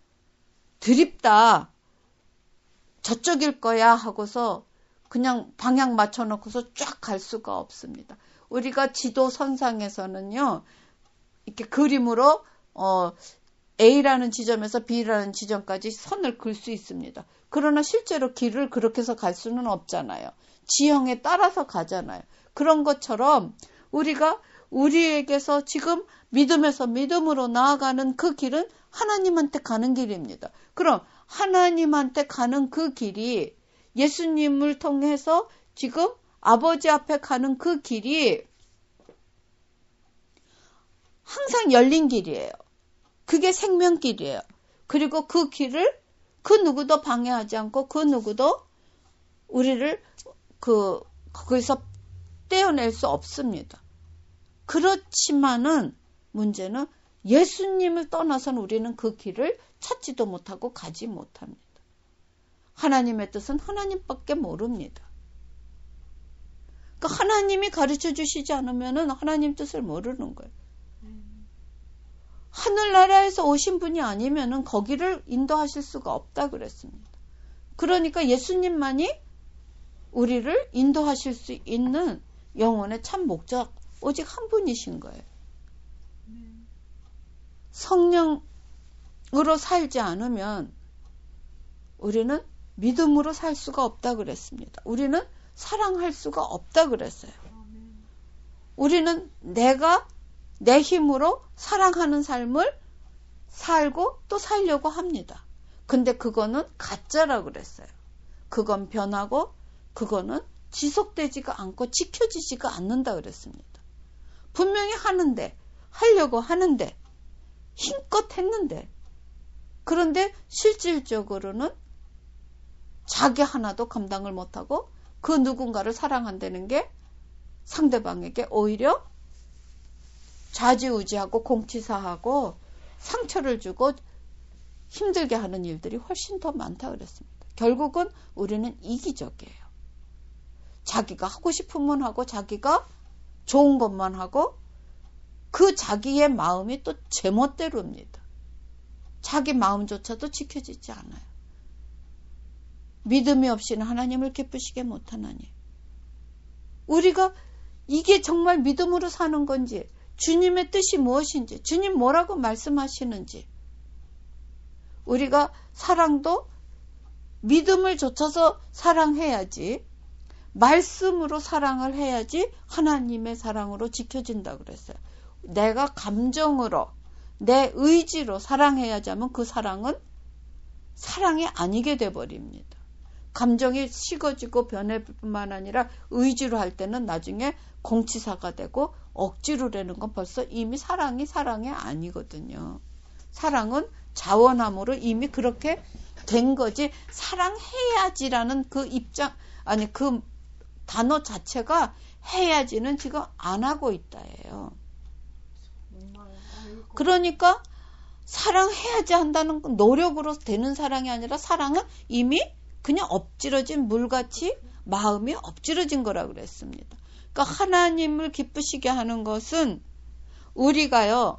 드립다. 저쪽일 거야 하고서 그냥 방향 맞춰놓고서 쫙 갈 수가 없습니다. 우리가 지도 선상에서는요. 이렇게 그림으로 어, A라는 지점에서 B라는 지점까지 선을 그을 수 있습니다. 그러나 실제로 길을 그렇게 해서 갈 수는 없잖아요. 지형에 따라서 가잖아요. 그런 것처럼 우리가 우리에게서 지금 믿음에서 믿음으로 나아가는 그 길은 하나님한테 가는 길입니다. 그럼 하나님한테 가는 그 길이 예수님을 통해서 지금 아버지 앞에 가는 그 길이 항상 열린 길이에요. 그게 생명길이에요. 그리고 그 길을 그 누구도 방해하지 않고 그 누구도 우리를 그 거기서 떼어낼 수 없습니다. 그렇지만은 문제는 예수님을 떠나서는 우리는 그 길을 찾지도 못하고 가지 못합니다. 하나님의 뜻은 하나님밖에 모릅니다. 그러니까 하나님이 가르쳐 주시지 않으면은 하나님 뜻을 모르는 거예요. 하늘나라에서 오신 분이 아니면은 거기를 인도하실 수가 없다 그랬습니다. 그러니까 예수님만이 우리를 인도하실 수 있는 영혼의 참 목적 오직 한 분이신 거예요. 성령으로 살지 않으면 우리는 믿음으로 살 수가 없다 그랬습니다. 우리는 사랑할 수가 없다 그랬어요. 우리는 내가 내 힘으로 사랑하는 삶을 살고 또 살려고 합니다. 근데 그거는 가짜라 그랬어요. 그건 변하고 그거는 지속되지가 않고 지켜지지가 않는다 그랬습니다. 분명히 하는데, 하려고 하는데, 힘껏 했는데, 그런데 실질적으로는 자기 하나도 감당을 못하고 그 누군가를 사랑한다는 게 상대방에게 오히려 좌지우지하고 공치사하고 상처를 주고 힘들게 하는 일들이 훨씬 더 많다 그랬습니다. 결국은 우리는 이기적이에요. 자기가 하고 싶으면 하고 자기가 좋은 것만 하고 그 자기의 마음이 또 제멋대로입니다. 자기 마음조차도 지켜지지 않아요. 믿음이 없이는 하나님을 기쁘시게 못하나니. 우리가 이게 정말 믿음으로 사는 건지, 주님의 뜻이 무엇인지, 주님 뭐라고 말씀하시는지, 우리가 사랑도 믿음을 좇아서 사랑해야지, 말씀으로 사랑을 해야지 하나님의 사랑으로 지켜진다 그랬어요. 내가 감정으로, 내 의지로 사랑해야지 하면 그 사랑은 사랑이 아니게 돼버립니다. 감정이 식어지고 변할 뿐만 아니라 의지로 할 때는 나중에 공치사가 되고 억지로 되는 건 벌써 이미 사랑이 사랑이 아니거든요. 사랑은 자원함으로 이미 그렇게 된 거지, 사랑해야지라는 그 입장, 아니 그 단어 자체가 해야지는 지금 안 하고 있다예요. 그러니까 사랑해야지 한다는 건 노력으로 되는 사랑이 아니라 사랑은 이미 그냥 엎질러진 물같이 마음이 엎질러진 거라 그랬습니다. 그러니까 하나님을 기쁘시게 하는 것은 우리가요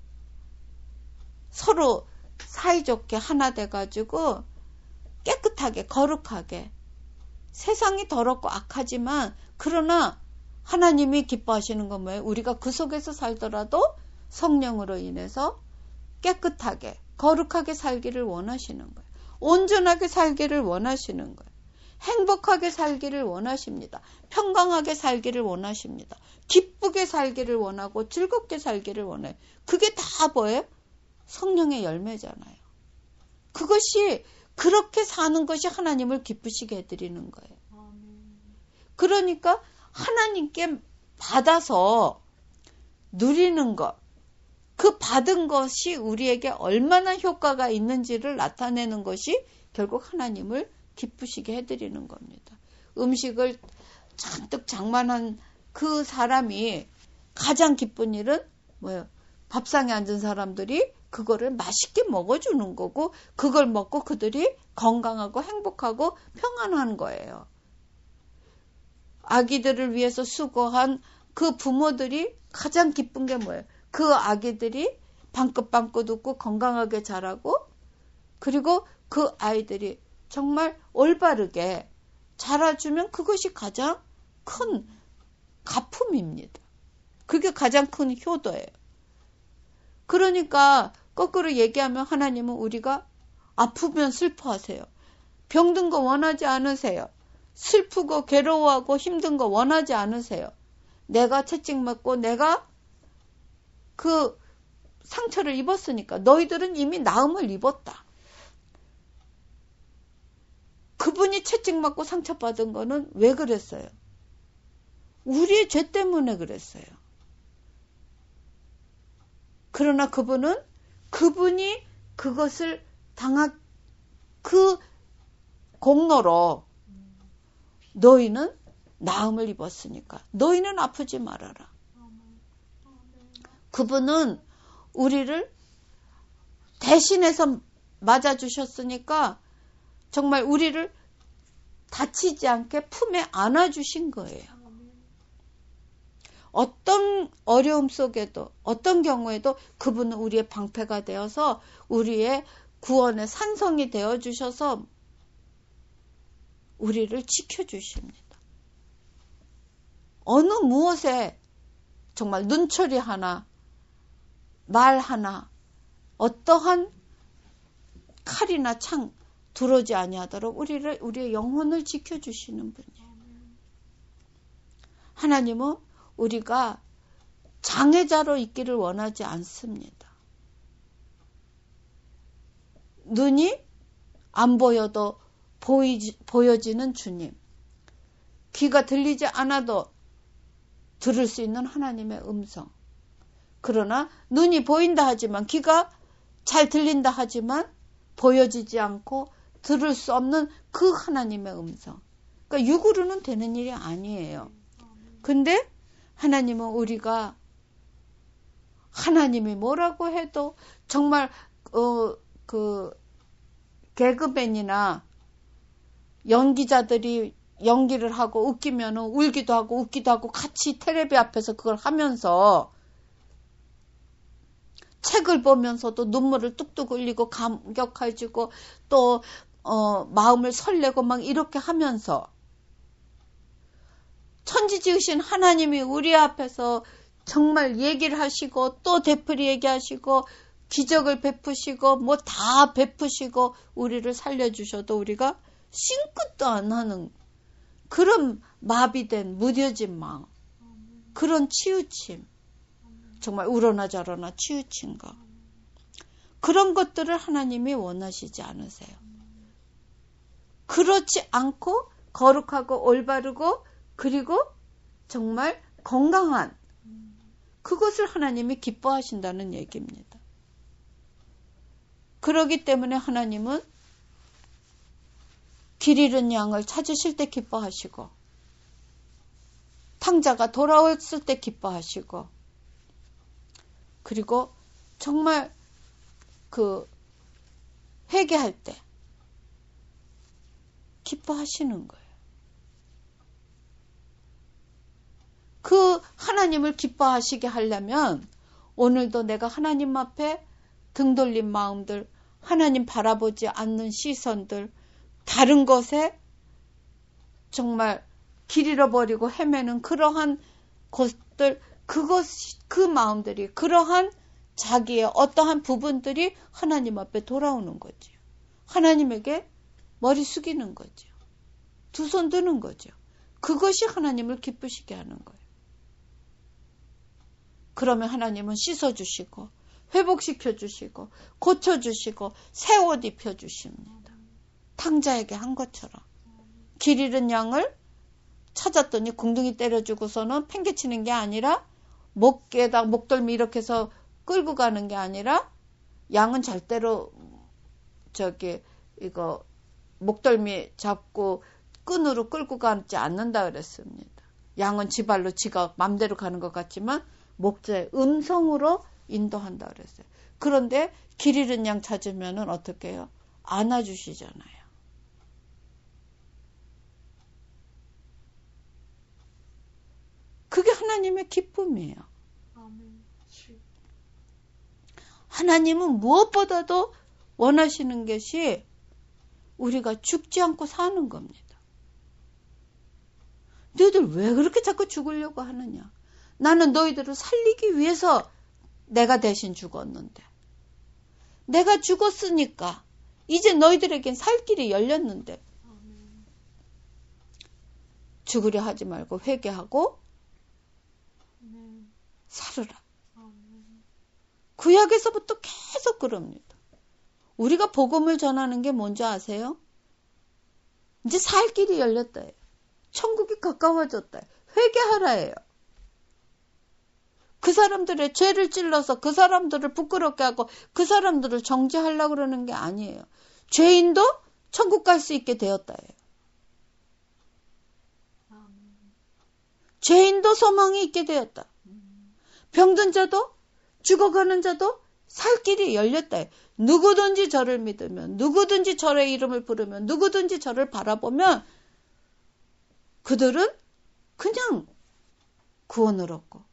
서로 사이좋게 하나 돼가지고 깨끗하게 거룩하게, 세상이 더럽고 악하지만 그러나 하나님이 기뻐하시는 건 뭐예요? 우리가 그 속에서 살더라도 성령으로 인해서 깨끗하게 거룩하게 살기를 원하시는 거예요. 온전하게 살기를 원하시는 거예요. 행복하게 살기를 원하십니다. 평강하게 살기를 원하십니다. 기쁘게 살기를 원하고 즐겁게 살기를 원해요. 그게 다 뭐예요? 성령의 열매잖아요. 그것이, 그렇게 사는 것이 하나님을 기쁘시게 해드리는 거예요. 그러니까 하나님께 받아서 누리는 것, 그 받은 것이 우리에게 얼마나 효과가 있는지를 나타내는 것이 결국 하나님을 기쁘시게 해드리는 겁니다. 음식을 잔뜩 장만한 그 사람이 가장 기쁜 일은 뭐예요? 밥상에 앉은 사람들이 그거를 맛있게 먹어주는 거고, 그걸 먹고 그들이 건강하고 행복하고 평안한 거예요. 아기들을 위해서 수고한 그 부모들이 가장 기쁜 게 뭐예요? 그 아기들이 방긋방긋 웃고 건강하게 자라고, 그리고 그 아이들이 정말 올바르게 자라주면 그것이 가장 큰 가품입니다. 그게 가장 큰 효도예요. 그러니까 거꾸로 얘기하면 하나님은 우리가 아프면 슬퍼하세요. 병든 거 원하지 않으세요. 슬프고 괴로워하고 힘든 거 원하지 않으세요. 내가 채찍맞고 내가 그 상처를 입었으니까 너희들은 이미 나음을 입었다. 그분이 채찍맞고 상처받은 거는 왜 그랬어요? 우리의 죄 때문에 그랬어요. 그러나 그분은 그분이 그것을 당한 그 공로로 너희는 나음을 입었으니까 너희는 아프지 말아라. 그분은 우리를 대신해서 맞아주셨으니까 정말 우리를 다치지 않게 품에 안아주신 거예요. 어떤 어려움 속에도, 어떤 경우에도 그분은 우리의 방패가 되어서 우리의 구원의 산성이 되어주셔서 우리를 지켜주십니다. 어느 무엇에 정말 눈초리 하나, 말 하나, 어떠한 칼이나 창, 들어오지 아니하도록 우리를 우리의 영혼을 지켜주시는 분이에요. 하나님은 우리가 장애자로 있기를 원하지 않습니다. 눈이 안 보여도 보이지, 보여지는 주님, 귀가 들리지 않아도 들을 수 있는 하나님의 음성. 그러나 눈이 보인다 하지만, 귀가 잘 들린다 하지만 보여지지 않고 들을 수 없는 그 하나님의 음성. 그러니까 육으로는 되는 일이 아니에요. 근데 하나님은 우리가 하나님이 뭐라고 해도 정말 어, 그 개그맨이나 연기자들이 연기를 하고 웃기면 울기도 하고 웃기도 하고 같이 텔레비 앞에서 그걸 하면서 책을 보면서도 눈물을 뚝뚝 흘리고 감격해지고 또 어, 마음을 설레고 막 이렇게 하면서 천지 지으신 하나님이 우리 앞에서 정말 얘기를 하시고 또 되풀이 얘기하시고 기적을 베푸시고 뭐 다 베푸시고 우리를 살려주셔도 우리가 싱긋도 안 하는 그런 마비된 무뎌진 마음, 그런 치우침, 정말 우러나 저러나 치우친 것, 그런 것들을 하나님이 원하시지 않으세요. 그렇지 않고 거룩하고 올바르고 그리고 정말 건강한 그것을 하나님이 기뻐하신다는 얘기입니다. 그렇기 때문에 하나님은 길 잃은 양을 찾으실 때 기뻐하시고 탕자가 돌아왔을 때 기뻐하시고 그리고 정말 그 회개할 때 기뻐하시는 거예요. 그 하나님을 기뻐하시게 하려면 오늘도 내가 하나님 앞에 등 돌린 마음들, 하나님 바라보지 않는 시선들, 다른 것에 정말 길 잃어버리고 헤매는 그러한 것들, 그것, 그 마음들이, 그러한 자기의 어떠한 부분들이 하나님 앞에 돌아오는 거죠. 하나님에게 머리 숙이는 거죠. 두 손 드는 거죠. 그것이 하나님을 기쁘시게 하는 거예요. 그러면 하나님은 씻어주시고 회복시켜주시고 고쳐주시고 새 옷 입혀주십니다. 탕자에게 한 것처럼 길 잃은 양을 찾았더니 궁둥이 때려주고서는 팽개치는 게 아니라 목에다 목덜미 이렇게 해서 끌고 가는 게 아니라 양은 절대로 저기 이거 목덜미 잡고 끈으로 끌고 가지 않는다 그랬습니다. 양은 지발로 지가 맘대로 가는 것 같지만 목자의 음성으로 인도한다 그랬어요. 그런데 길 잃은 양 찾으면은 어떻게 해요? 안아주시잖아요. 그게 하나님의 기쁨이에요. 하나님은 무엇보다도 원하시는 것이 우리가 죽지 않고 사는 겁니다. 너희들 왜 그렇게 자꾸 죽으려고 하느냐? 나는 너희들을 살리기 위해서 내가 대신 죽었는데. 내가 죽었으니까 이제 너희들에겐 살 길이 열렸는데. 죽으려 하지 말고 회개하고 살으라. 구약에서부터 계속 그럽니다. 우리가 복음을 전하는 게 뭔지 아세요? 이제 살 길이 열렸다. 천국이 가까워졌다. 회개하라예요. 그 사람들의 죄를 찔러서 그 사람들을 부끄럽게 하고 그 사람들을 정죄하려고 그러는 게 아니에요. 죄인도 천국 갈 수 있게 되었다예요. 죄인도 소망이 있게 되었다. 병든 자도 죽어가는 자도 살 길이 열렸다. 누구든지 저를 믿으면, 누구든지 저의 이름을 부르면, 누구든지 저를 바라보면 그들은 그냥 구원을 얻고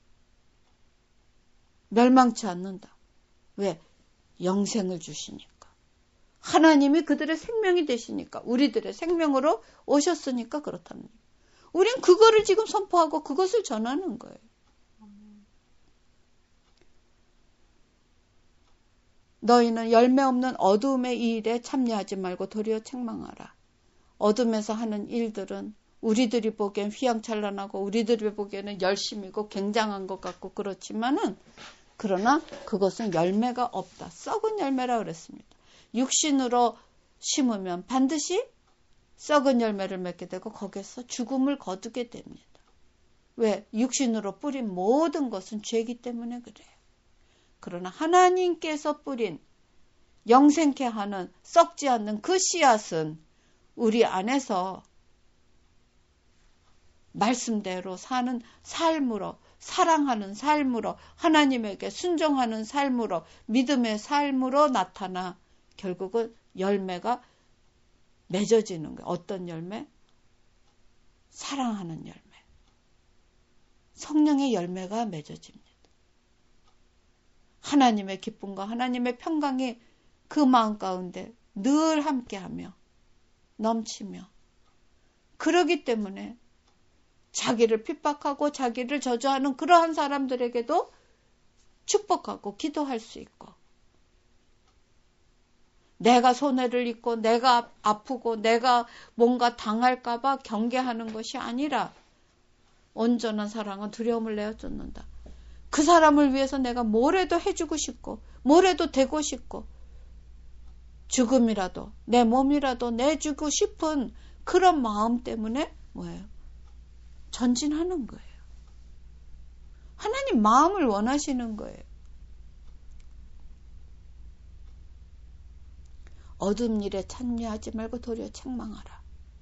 멸망치 않는다. 왜? 영생을 주시니까. 하나님이 그들의 생명이 되시니까. 우리들의 생명으로 오셨으니까 그렇답니다. 우린 그거를 지금 선포하고 그것을 전하는 거예요. 너희는 열매 없는 어두움의 이 일에 참여하지 말고 도리어 책망하라. 어둠에서 하는 일들은 우리들이 보기엔 휘황찬란하고 우리들이 보기에는 열심이고 굉장한 것 같고 그렇지만은 그러나 그것은 열매가 없다. 썩은 열매라 그랬습니다. 육신으로 심으면 반드시 썩은 열매를 맺게 되고 거기에서 죽음을 거두게 됩니다. 왜? 육신으로 뿌린 모든 것은 죄이기 때문에 그래요. 그러나 하나님께서 뿌린 영생케 하는 썩지 않는 그 씨앗은 우리 안에서 말씀대로 사는 삶으로, 사랑하는 삶으로, 하나님에게 순종하는 삶으로, 믿음의 삶으로 나타나 결국은 열매가 맺어지는 거예요. 어떤 열매? 사랑하는 열매. 성령의 열매가 맺어집니다. 하나님의 기쁨과 하나님의 평강이 그 마음 가운데 늘 함께하며 넘치며 그러기 때문에 자기를 핍박하고 자기를 저주하는 그러한 사람들에게도 축복하고 기도할 수 있고 내가 손해를 입고 내가 아프고 내가 뭔가 당할까 봐 경계하는 것이 아니라 온전한 사랑은 두려움을 내어쫓는다. 그 사람을 위해서 내가 뭐라도 해주고 싶고 뭐라도 되고 싶고 죽음이라도 내 몸이라도 내주고 싶은 그런 마음 때문에 뭐예요? 전진하는 거예요. 하나님 마음을 원하시는 거예요. 어둠 일에 참여하지 말고 도리어 책망하라.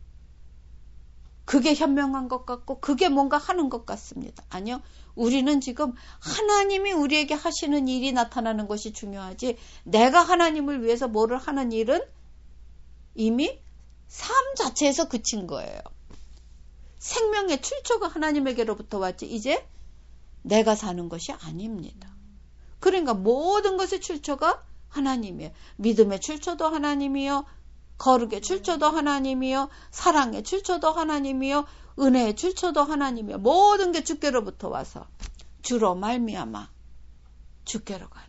그게 현명한 것 같고 그게 뭔가 하는 것 같습니다. 아니요. 우리는 지금 하나님이 우리에게 하시는 일이 나타나는 것이 중요하지 내가 하나님을 위해서 뭐를 하는 일은 이미 삶 자체에서 그친 거예요. 생명의 출처가 하나님에게로부터 왔지 이제 내가 사는 것이 아닙니다. 그러니까 모든 것의 출처가 하나님이에요. 믿음의 출처도 하나님이요. 거룩의 출처도 하나님이요. 사랑의 출처도 하나님이요. 은혜의 출처도 하나님이요. 모든 게 주께로부터 와서 주로 말미암아 주께로 가나니.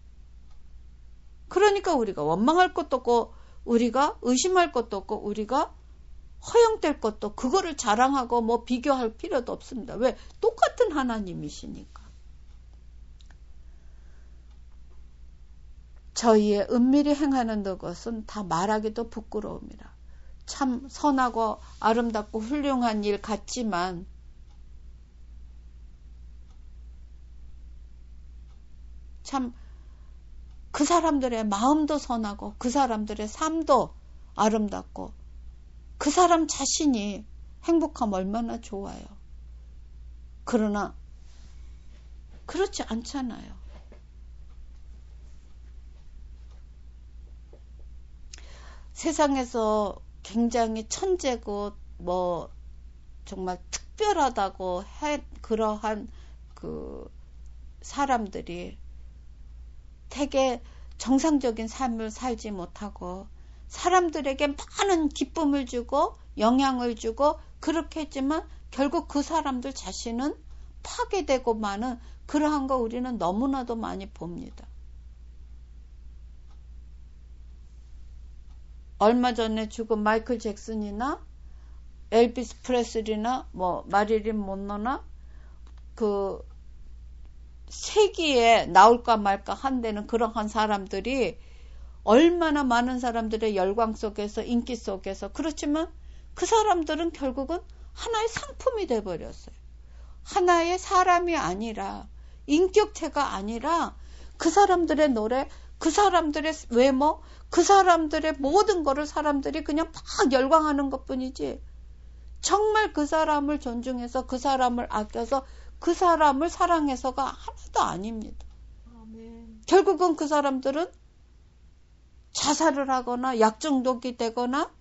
그러니까 우리가 원망할 것도 없고 우리가 의심할 것도 없고 우리가 허용될 것도 그거를 자랑하고 뭐 비교할 필요도 없습니다. 왜? 똑같은 하나님이시니까. 저희의 은밀히 행하는 것은 다 말하기도 부끄러움이라. 참 선하고 아름답고 훌륭한 일 같지만 참 그 사람들의 마음도 선하고 그 사람들의 삶도 아름답고 그 사람 자신이 행복하면 얼마나 좋아요. 그러나 그렇지 않잖아요. 세상에서 굉장히 천재고 뭐 정말 특별하다고 해 그러한 그 사람들이 되게 정상적인 삶을 살지 못하고 사람들에게 많은 기쁨을 주고 영향을 주고 그렇게 했지만 결국 그 사람들 자신은 파괴되고 마는 그러한 거 우리는 너무나도 많이 봅니다. 얼마 전에 죽은 마이클 잭슨이나 엘비스 프레슬리나 뭐 마릴린 monroe나 그 세기에 나올까 말까 한다는 그러한 사람들이 얼마나 많은 사람들의 열광 속에서 인기 속에서 그렇지만 그 사람들은 결국은 하나의 상품이 돼버렸어요. 하나의 사람이 아니라 인격체가 아니라 그 사람들의 노래 그 사람들의 외모 그 사람들의 모든 거를 사람들이 그냥 막 열광하는 것뿐이지 정말 그 사람을 존중해서 그 사람을 아껴서 그 사람을 사랑해서가 하나도 아닙니다. 아멘. 결국은 그 사람들은 자살을 하거나 약 중독이 되거나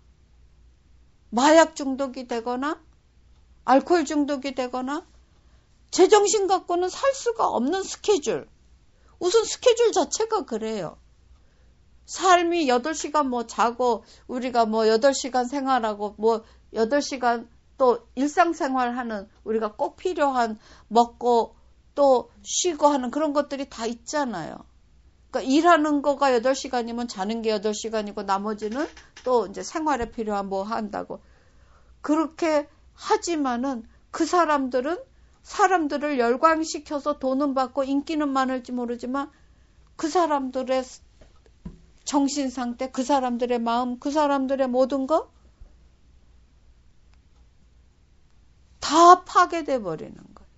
마약 중독이 되거나 알코올 중독이 되거나 제정신 갖고는 살 수가 없는 스케줄. 우선 스케줄 자체가 그래요. 삶이 여덟 시간 뭐 자고 우리가 뭐 여덟 시간 생활하고 뭐 여덟 시간 또 일상생활하는 우리가 꼭 필요한 먹고 또 쉬고 하는 그런 것들이 다 있잖아요. 그러니까 일하는 거가 여덟 시간이면 자는 게 여덟 시간이고 나머지는 또 이제 생활에 필요한 뭐 한다고. 그렇게 하지만은 그 사람들은 사람들을 열광시켜서 돈은 받고 인기는 많을지 모르지만 그 사람들의 정신 상태, 그 사람들의 마음, 그 사람들의 모든 거 다 파괴돼 버리는 거예요.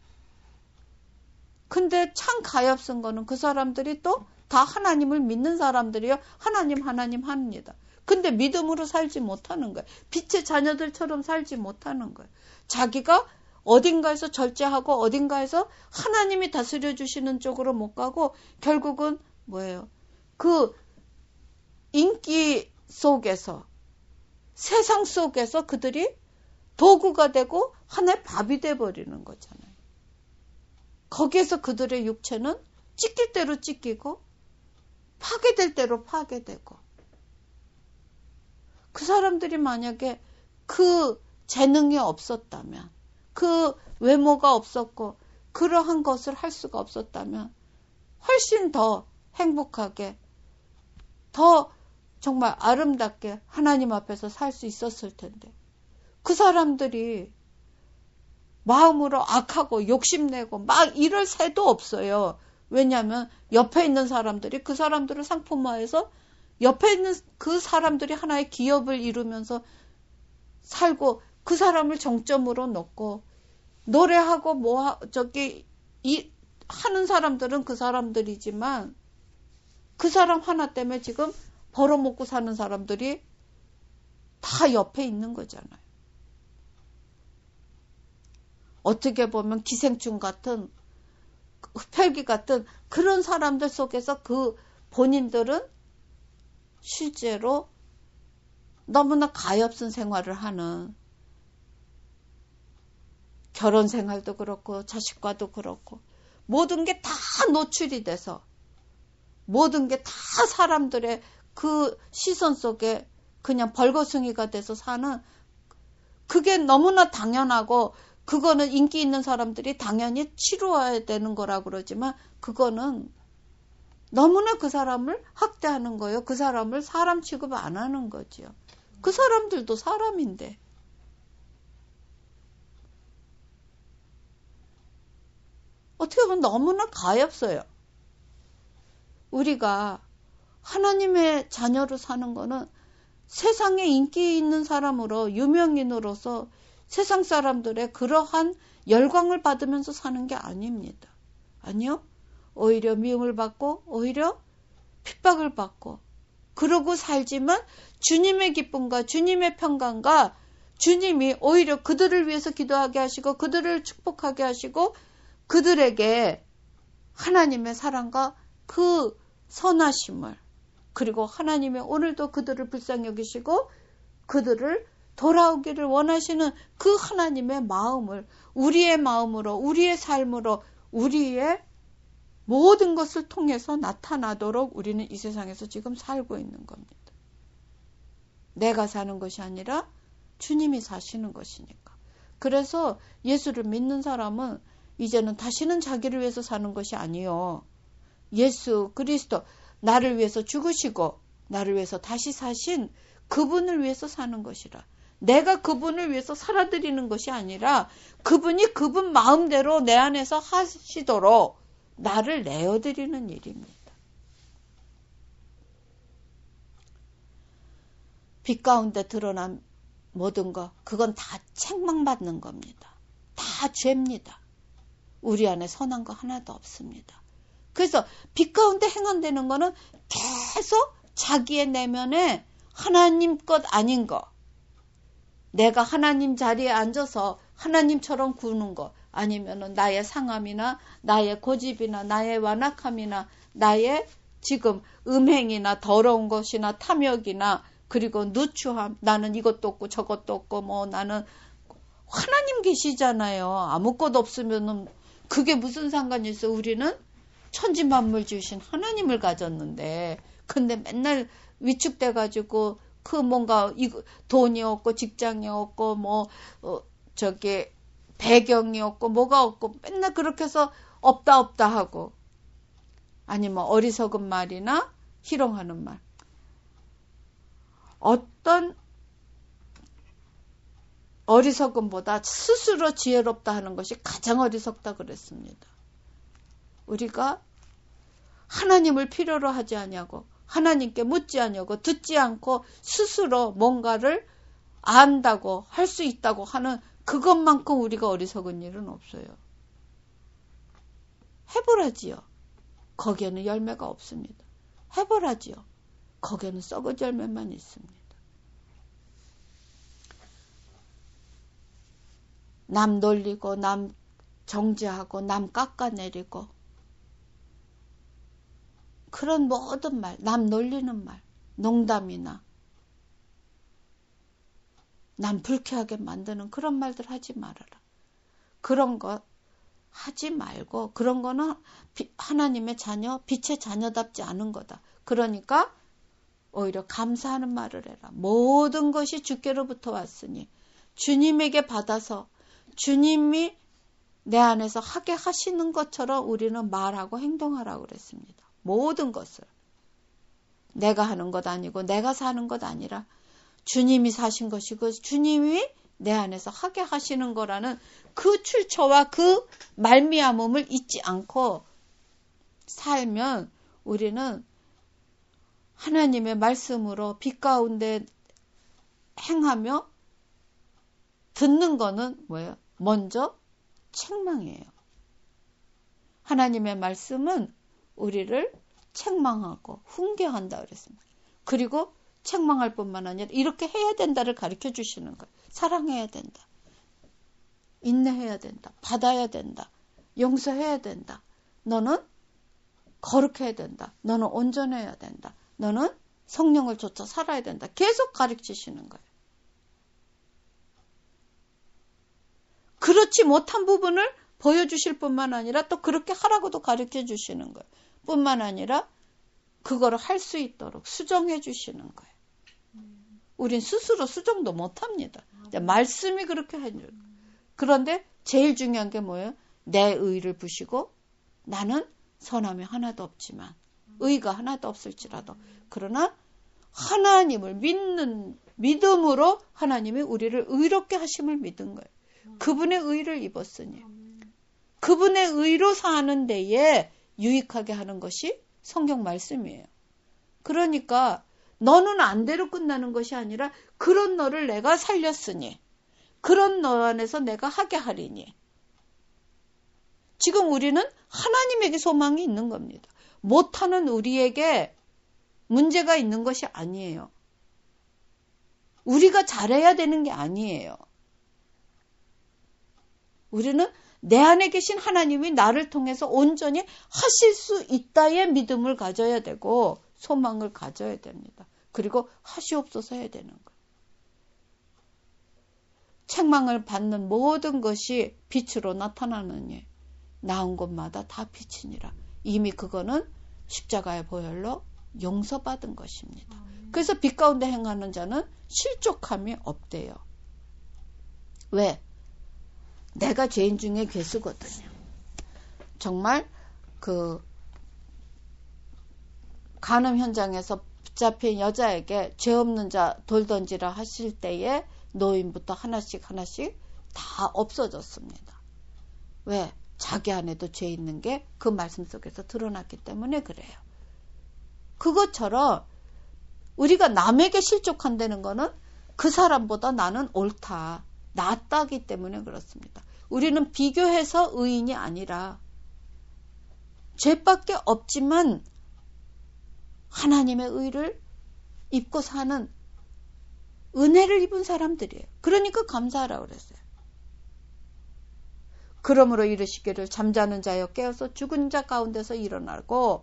근데 참 가엾은 거는 그 사람들이 또 다 하나님을 믿는 사람들이요. 하나님 하나님 합니다. 근데 믿음으로 살지 못하는 거예요. 빛의 자녀들처럼 살지 못하는 거예요. 자기가 어딘가에서 절제하고 어딘가에서 하나님이 다스려 주시는 쪽으로 못 가고 결국은 뭐예요? 그 인기 속에서 세상 속에서 그들이 도구가 되고 하나의 밥이 돼버리는 거잖아요. 거기에서 그들의 육체는 찢길 대로 찢기고 파괴될 대로 파괴되고 그 사람들이 만약에 그 재능이 없었다면 그 외모가 없었고 그러한 것을 할 수가 없었다면 훨씬 더 행복하게 더 정말 아름답게 하나님 앞에서 살 수 있었을 텐데 그 사람들이 마음으로 악하고 욕심내고 막 이럴 새도 없어요. 왜냐하면 옆에 있는 사람들이 그 사람들을 상품화해서 옆에 있는 그 사람들이 하나의 기업을 이루면서 살고 그 사람을 정점으로 놓고 노래하고 뭐 저기 이 하는 사람들은 그 사람들이지만 그 사람 하나 때문에 지금 벌어먹고 사는 사람들이 다 옆에 있는 거잖아요. 어떻게 보면 기생충 같은 흡혈귀 같은 그런 사람들 속에서 그 본인들은 실제로 너무나 가엾은 생활을 하는 결혼 생활도 그렇고 자식과도 그렇고 모든 게 다 노출이 돼서 모든 게 다 사람들의 그 시선 속에 그냥 벌거숭이가 돼서 사는 그게 너무나 당연하고 그거는 인기 있는 사람들이 당연히 치루어야 되는 거라 그러지만 그거는 너무나 그 사람을 학대하는 거예요. 그 사람을 사람 취급 안 하는 거지요. 그 사람들도 사람인데. 어떻게 보면 너무나 가엾어요. 우리가 하나님의 자녀로 사는 거는 세상에 인기 있는 사람으로 유명인으로서 세상 사람들의 그러한 열광을 받으면서 사는 게 아닙니다. 아니요. 오히려 미움을 받고 오히려 핍박을 받고 그러고 살지만 주님의 기쁨과 주님의 평강과 주님이 오히려 그들을 위해서 기도하게 하시고 그들을 축복하게 하시고 그들에게 하나님의 사랑과 그 선하심을 그리고 하나님의 오늘도 그들을 불쌍히 여기시고 그들을 돌아오기를 원하시는 그 하나님의 마음을 우리의 마음으로 우리의 삶으로 우리의 모든 것을 통해서 나타나도록 우리는 이 세상에서 지금 살고 있는 겁니다. 내가 사는 것이 아니라 주님이 사시는 것이니까. 그래서 예수를 믿는 사람은 이제는 다시는 자기를 위해서 사는 것이 아니요. 예수 그리스도 나를 위해서 죽으시고 나를 위해서 다시 사신 그분을 위해서 사는 것이라. 내가 그분을 위해서 살아드리는 것이 아니라 그분이 그분 마음대로 내 안에서 하시도록 나를 내어드리는 일입니다. 빛 가운데 드러난 모든 것 그건 다 책망받는 겁니다. 다 죄입니다. 우리 안에 선한 거 하나도 없습니다. 그래서 빛 가운데 행한되는 거는 계속 자기의 내면에 하나님 것 아닌 거 내가 하나님 자리에 앉아서 하나님처럼 구는 거 아니면은 나의 상함이나 나의 고집이나 나의 완악함이나 나의 지금 음행이나 더러운 것이나 탐욕이나 그리고 누추함 나는 이것도 없고 저것도 없고 뭐 나는 하나님 계시잖아요. 아무것도 없으면은 그게 무슨 상관이 있어. 우리는 천지만물 지으신 하나님을 가졌는데 근데 맨날 위축돼가지고 그 뭔가 돈이 없고 직장이 없고 뭐 어, 저기 배경이 없고 뭐가 없고 맨날 그렇게 해서 없다 없다 하고 아니면 어리석은 말이나 희롱하는 말. 어떤 어리석음보다 스스로 지혜롭다 하는 것이 가장 어리석다 그랬습니다. 우리가 하나님을 필요로 하지 아니하고 하나님께 묻지 아니하고 듣지 않고 스스로 뭔가를 안다고 할 수 있다고 하는 그것만큼 우리가 어리석은 일은 없어요. 해보라지요. 거기에는 열매가 없습니다. 해보라지요. 거기에는 썩은 열매만 있습니다. 남 놀리고 남 정죄하고 남 깎아내리고 그런 모든 말, 남 놀리는 말, 농담이나 남 불쾌하게 만드는 그런 말들 하지 말아라. 그런 거 하지 말고 그런 거는 하나님의 자녀, 빛의 자녀답지 않은 거다. 그러니까 오히려 감사하는 말을 해라. 모든 것이 주께로부터 왔으니 주님에게 받아서 주님이 내 안에서 하게 하시는 것처럼 우리는 말하고 행동하라고 그랬습니다. 모든 것을. 내가 하는 것 아니고 내가 사는 것 아니라 주님이 사신 것이고 주님이 내 안에서 하게 하시는 거라는 그 출처와 그 말미암음을 잊지 않고 살면 우리는 하나님의 말씀으로 빛 가운데 행하며 듣는 거는 뭐예요? 먼저 책망이에요. 하나님의 말씀은 우리를 책망하고 훈계한다 그랬습니다. 그리고 책망할 뿐만 아니라 이렇게 해야 된다를 가르쳐 주시는 거예요. 사랑해야 된다. 인내해야 된다. 받아야 된다. 용서해야 된다. 너는 거룩해야 된다. 너는 온전해야 된다. 너는 성령을 쫓아 살아야 된다. 계속 가르치시는 거예요. 그렇지 못한 부분을 보여주실 뿐만 아니라 또 그렇게 하라고도 가르쳐 주시는 거예요. 뿐만 아니라 그거를 할 수 있도록 수정해 주시는 거예요. 우린 스스로 수정도 못합니다. 말씀이 그렇게 해줘요. 그런데 제일 중요한 게 뭐예요? 내 의를 부시고 나는 선함이 하나도 없지만 의가 하나도 없을지라도 그러나 하나님을 믿는 믿음으로 하나님이 우리를 의롭게 하심을 믿은 거예요. 그분의 의를 입었으니 그분의 의로 사는 데에 유익하게 하는 것이 성경 말씀이에요. 그러니까 너는 안대로 끝나는 것이 아니라 그런 너를 내가 살렸으니 그런 너 안에서 내가 하게 하리니 지금 우리는 하나님에게 소망이 있는 겁니다. 못하는 우리에게 문제가 있는 것이 아니에요. 우리가 잘해야 되는 게 아니에요. 우리는 내 안에 계신 하나님이 나를 통해서 온전히 하실 수 있다의 믿음을 가져야 되고 소망을 가져야 됩니다. 그리고 하시옵소서 해야 되는 거예요. 책망을 받는 모든 것이 빛으로 나타나느니 나온 곳마다 다 빛이니라. 이미 그거는 십자가의 보혈로 용서받은 것입니다. 그래서 빛 가운데 행하는 자는 실족함이 없대요. 왜? 내가 죄인 중에 괴수거든요. 정말 그 간음 현장에서 붙잡힌 여자에게 죄 없는 자 돌 던지라 하실 때에 노인부터 하나씩 하나씩 다 없어졌습니다. 왜? 자기 안에도 죄 있는 게 그 말씀 속에서 드러났기 때문에 그래요. 그것처럼 우리가 남에게 실족한다는 거는 그 사람보다 나는 옳다, 낫다기 때문에 그렇습니다. 우리는 비교해서 의인이 아니라 죄밖에 없지만 하나님의 의를 입고 사는 은혜를 입은 사람들이에요. 그러니까 감사하라고 그랬어요. 그러므로 이르시기를 잠자는 자여 깨어서 죽은 자 가운데서 일어나고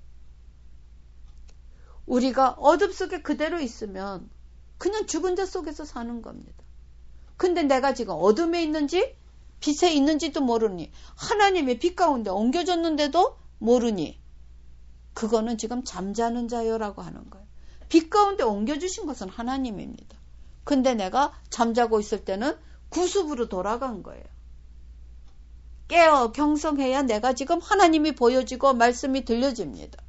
우리가 어둠 속에 그대로 있으면 그냥 죽은 자 속에서 사는 겁니다. 근데 내가 지금 어둠에 있는지 빛에 있는지도 모르니 하나님의 빛 가운데 옮겨졌는데도 모르니 그거는 지금 잠자는 자여라고 하는 거예요. 빛 가운데 옮겨주신 것은 하나님입니다. 근데 내가 잠자고 있을 때는 구습으로 돌아간 거예요. 깨어 경성해야 내가 지금 하나님이 보여지고 말씀이 들려집니다.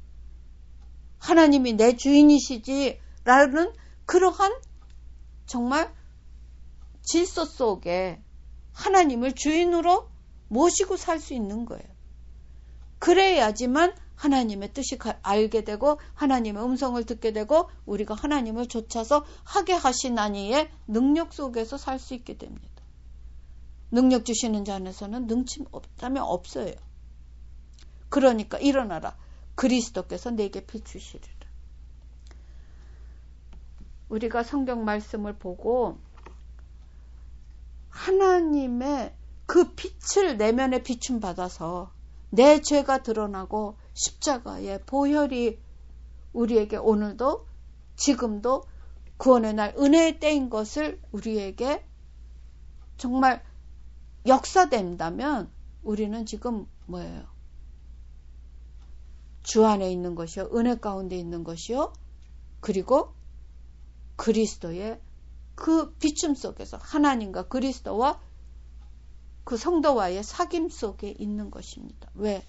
하나님이 내 주인이시지라는 그러한 정말 질서 속에 하나님을 주인으로 모시고 살 수 있는 거예요. 그래야지만 하나님의 뜻이 알게 되고 하나님의 음성을 듣게 되고 우리가 하나님을 쫓아서 하게 하시나니의 능력 속에서 살 수 있게 됩니다. 능력 주시는 자 안에서는 능치 없다면 없어요. 그러니까 일어나라. 그리스도께서 내게 비추시리라. 우리가 성경 말씀을 보고 하나님의 그 빛을 내면에 비춤 받아서 내 죄가 드러나고 십자가의 보혈이 우리에게 오늘도 지금도 구원의 날 은혜의 때인 것을 우리에게 정말 역사된다면 우리는 지금 뭐예요? 주 안에 있는 것이요. 은혜 가운데 있는 것이요. 그리고 그리스도의 그 비춤 속에서 하나님과 그리스도와 그 성도와의 사귐 속에 있는 것입니다. 왜?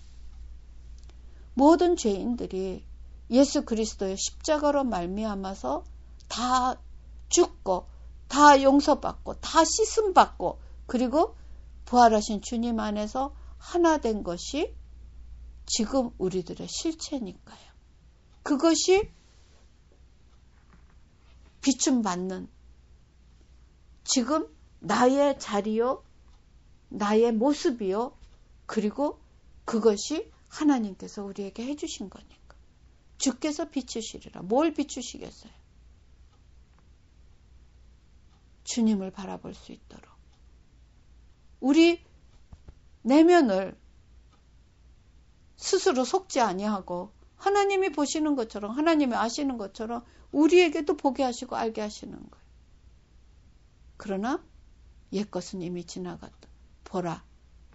모든 죄인들이 예수 그리스도의 십자가로 말미암아서 다 죽고 다 용서받고 다 씻음받고 그리고 부활하신 주님 안에서 하나 된 것이 지금 우리들의 실체니까요. 그것이 비춤받는 지금 나의 자리요, 나의 모습이요, 그리고 그것이 하나님께서 우리에게 해주신 거니까. 주께서 비추시리라. 뭘 비추시겠어요? 주님을 바라볼 수 있도록. 우리 내면을 스스로 속지 아니하고 하나님이 보시는 것처럼 하나님이 아시는 것처럼 우리에게도 보게 하시고 알게 하시는 거예요. 그러나 옛것은 이미 지나갔다. 보라.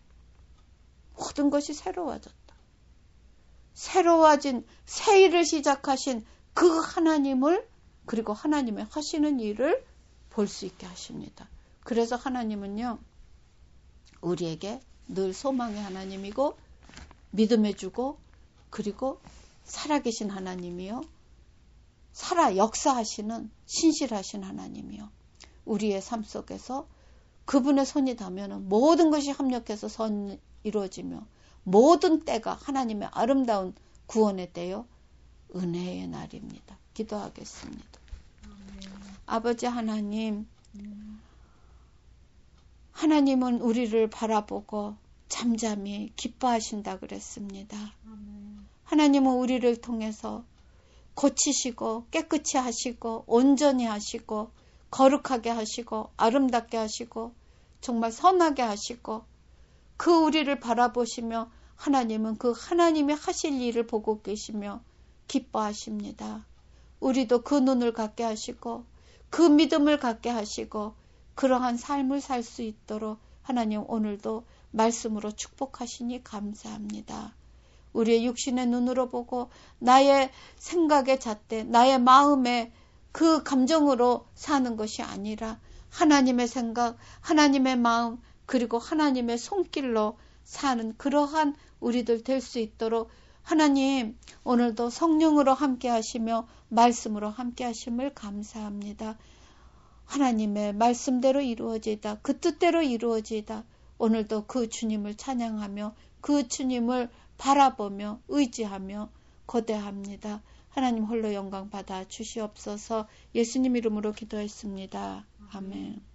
모든 것이 새로워졌다. 새로워진 새 일을 시작하신 그 하나님을 그리고 하나님의 하시는 일을 볼 수 있게 하십니다. 그래서 하나님은요. 우리에게 늘 소망의 하나님이고 믿음해 주고 그리고 살아계신 하나님이요. 살아 역사하시는 신실하신 하나님이요. 우리의 삶 속에서 그분의 손이 닿으면 모든 것이 합력해서 선 이루어지며 모든 때가 하나님의 아름다운 구원의 때요. 은혜의 날입니다. 기도하겠습니다. 네. 아버지 하나님 네. 하나님은 우리를 바라보고 잠잠히 기뻐하신다 그랬습니다. 아멘. 하나님은 우리를 통해서 고치시고 깨끗이 하시고 온전히 하시고 거룩하게 하시고 아름답게 하시고 정말 선하게 하시고 그 우리를 바라보시며 하나님은 그 하나님이 하실 일을 보고 계시며 기뻐하십니다. 우리도 그 눈을 갖게 하시고 그 믿음을 갖게 하시고 그러한 삶을 살 수 있도록 하나님 오늘도 말씀으로 축복하시니 감사합니다. 우리의 육신의 눈으로 보고 나의 생각의 잣대, 나의 마음의 그 감정으로 사는 것이 아니라 하나님의 생각, 하나님의 마음, 그리고 하나님의 손길로 사는 그러한 우리들 될 수 있도록 하나님 오늘도 성령으로 함께 하시며 말씀으로 함께 하심을 감사합니다. 하나님의 말씀대로 이루어지다. 그 뜻대로 이루어지다. 오늘도 그 주님을 찬양하며 그 주님을 바라보며 의지하며 거대합니다. 하나님 홀로 영광 받아 주시옵소서. 예수님 이름으로 기도했습니다. 아멘.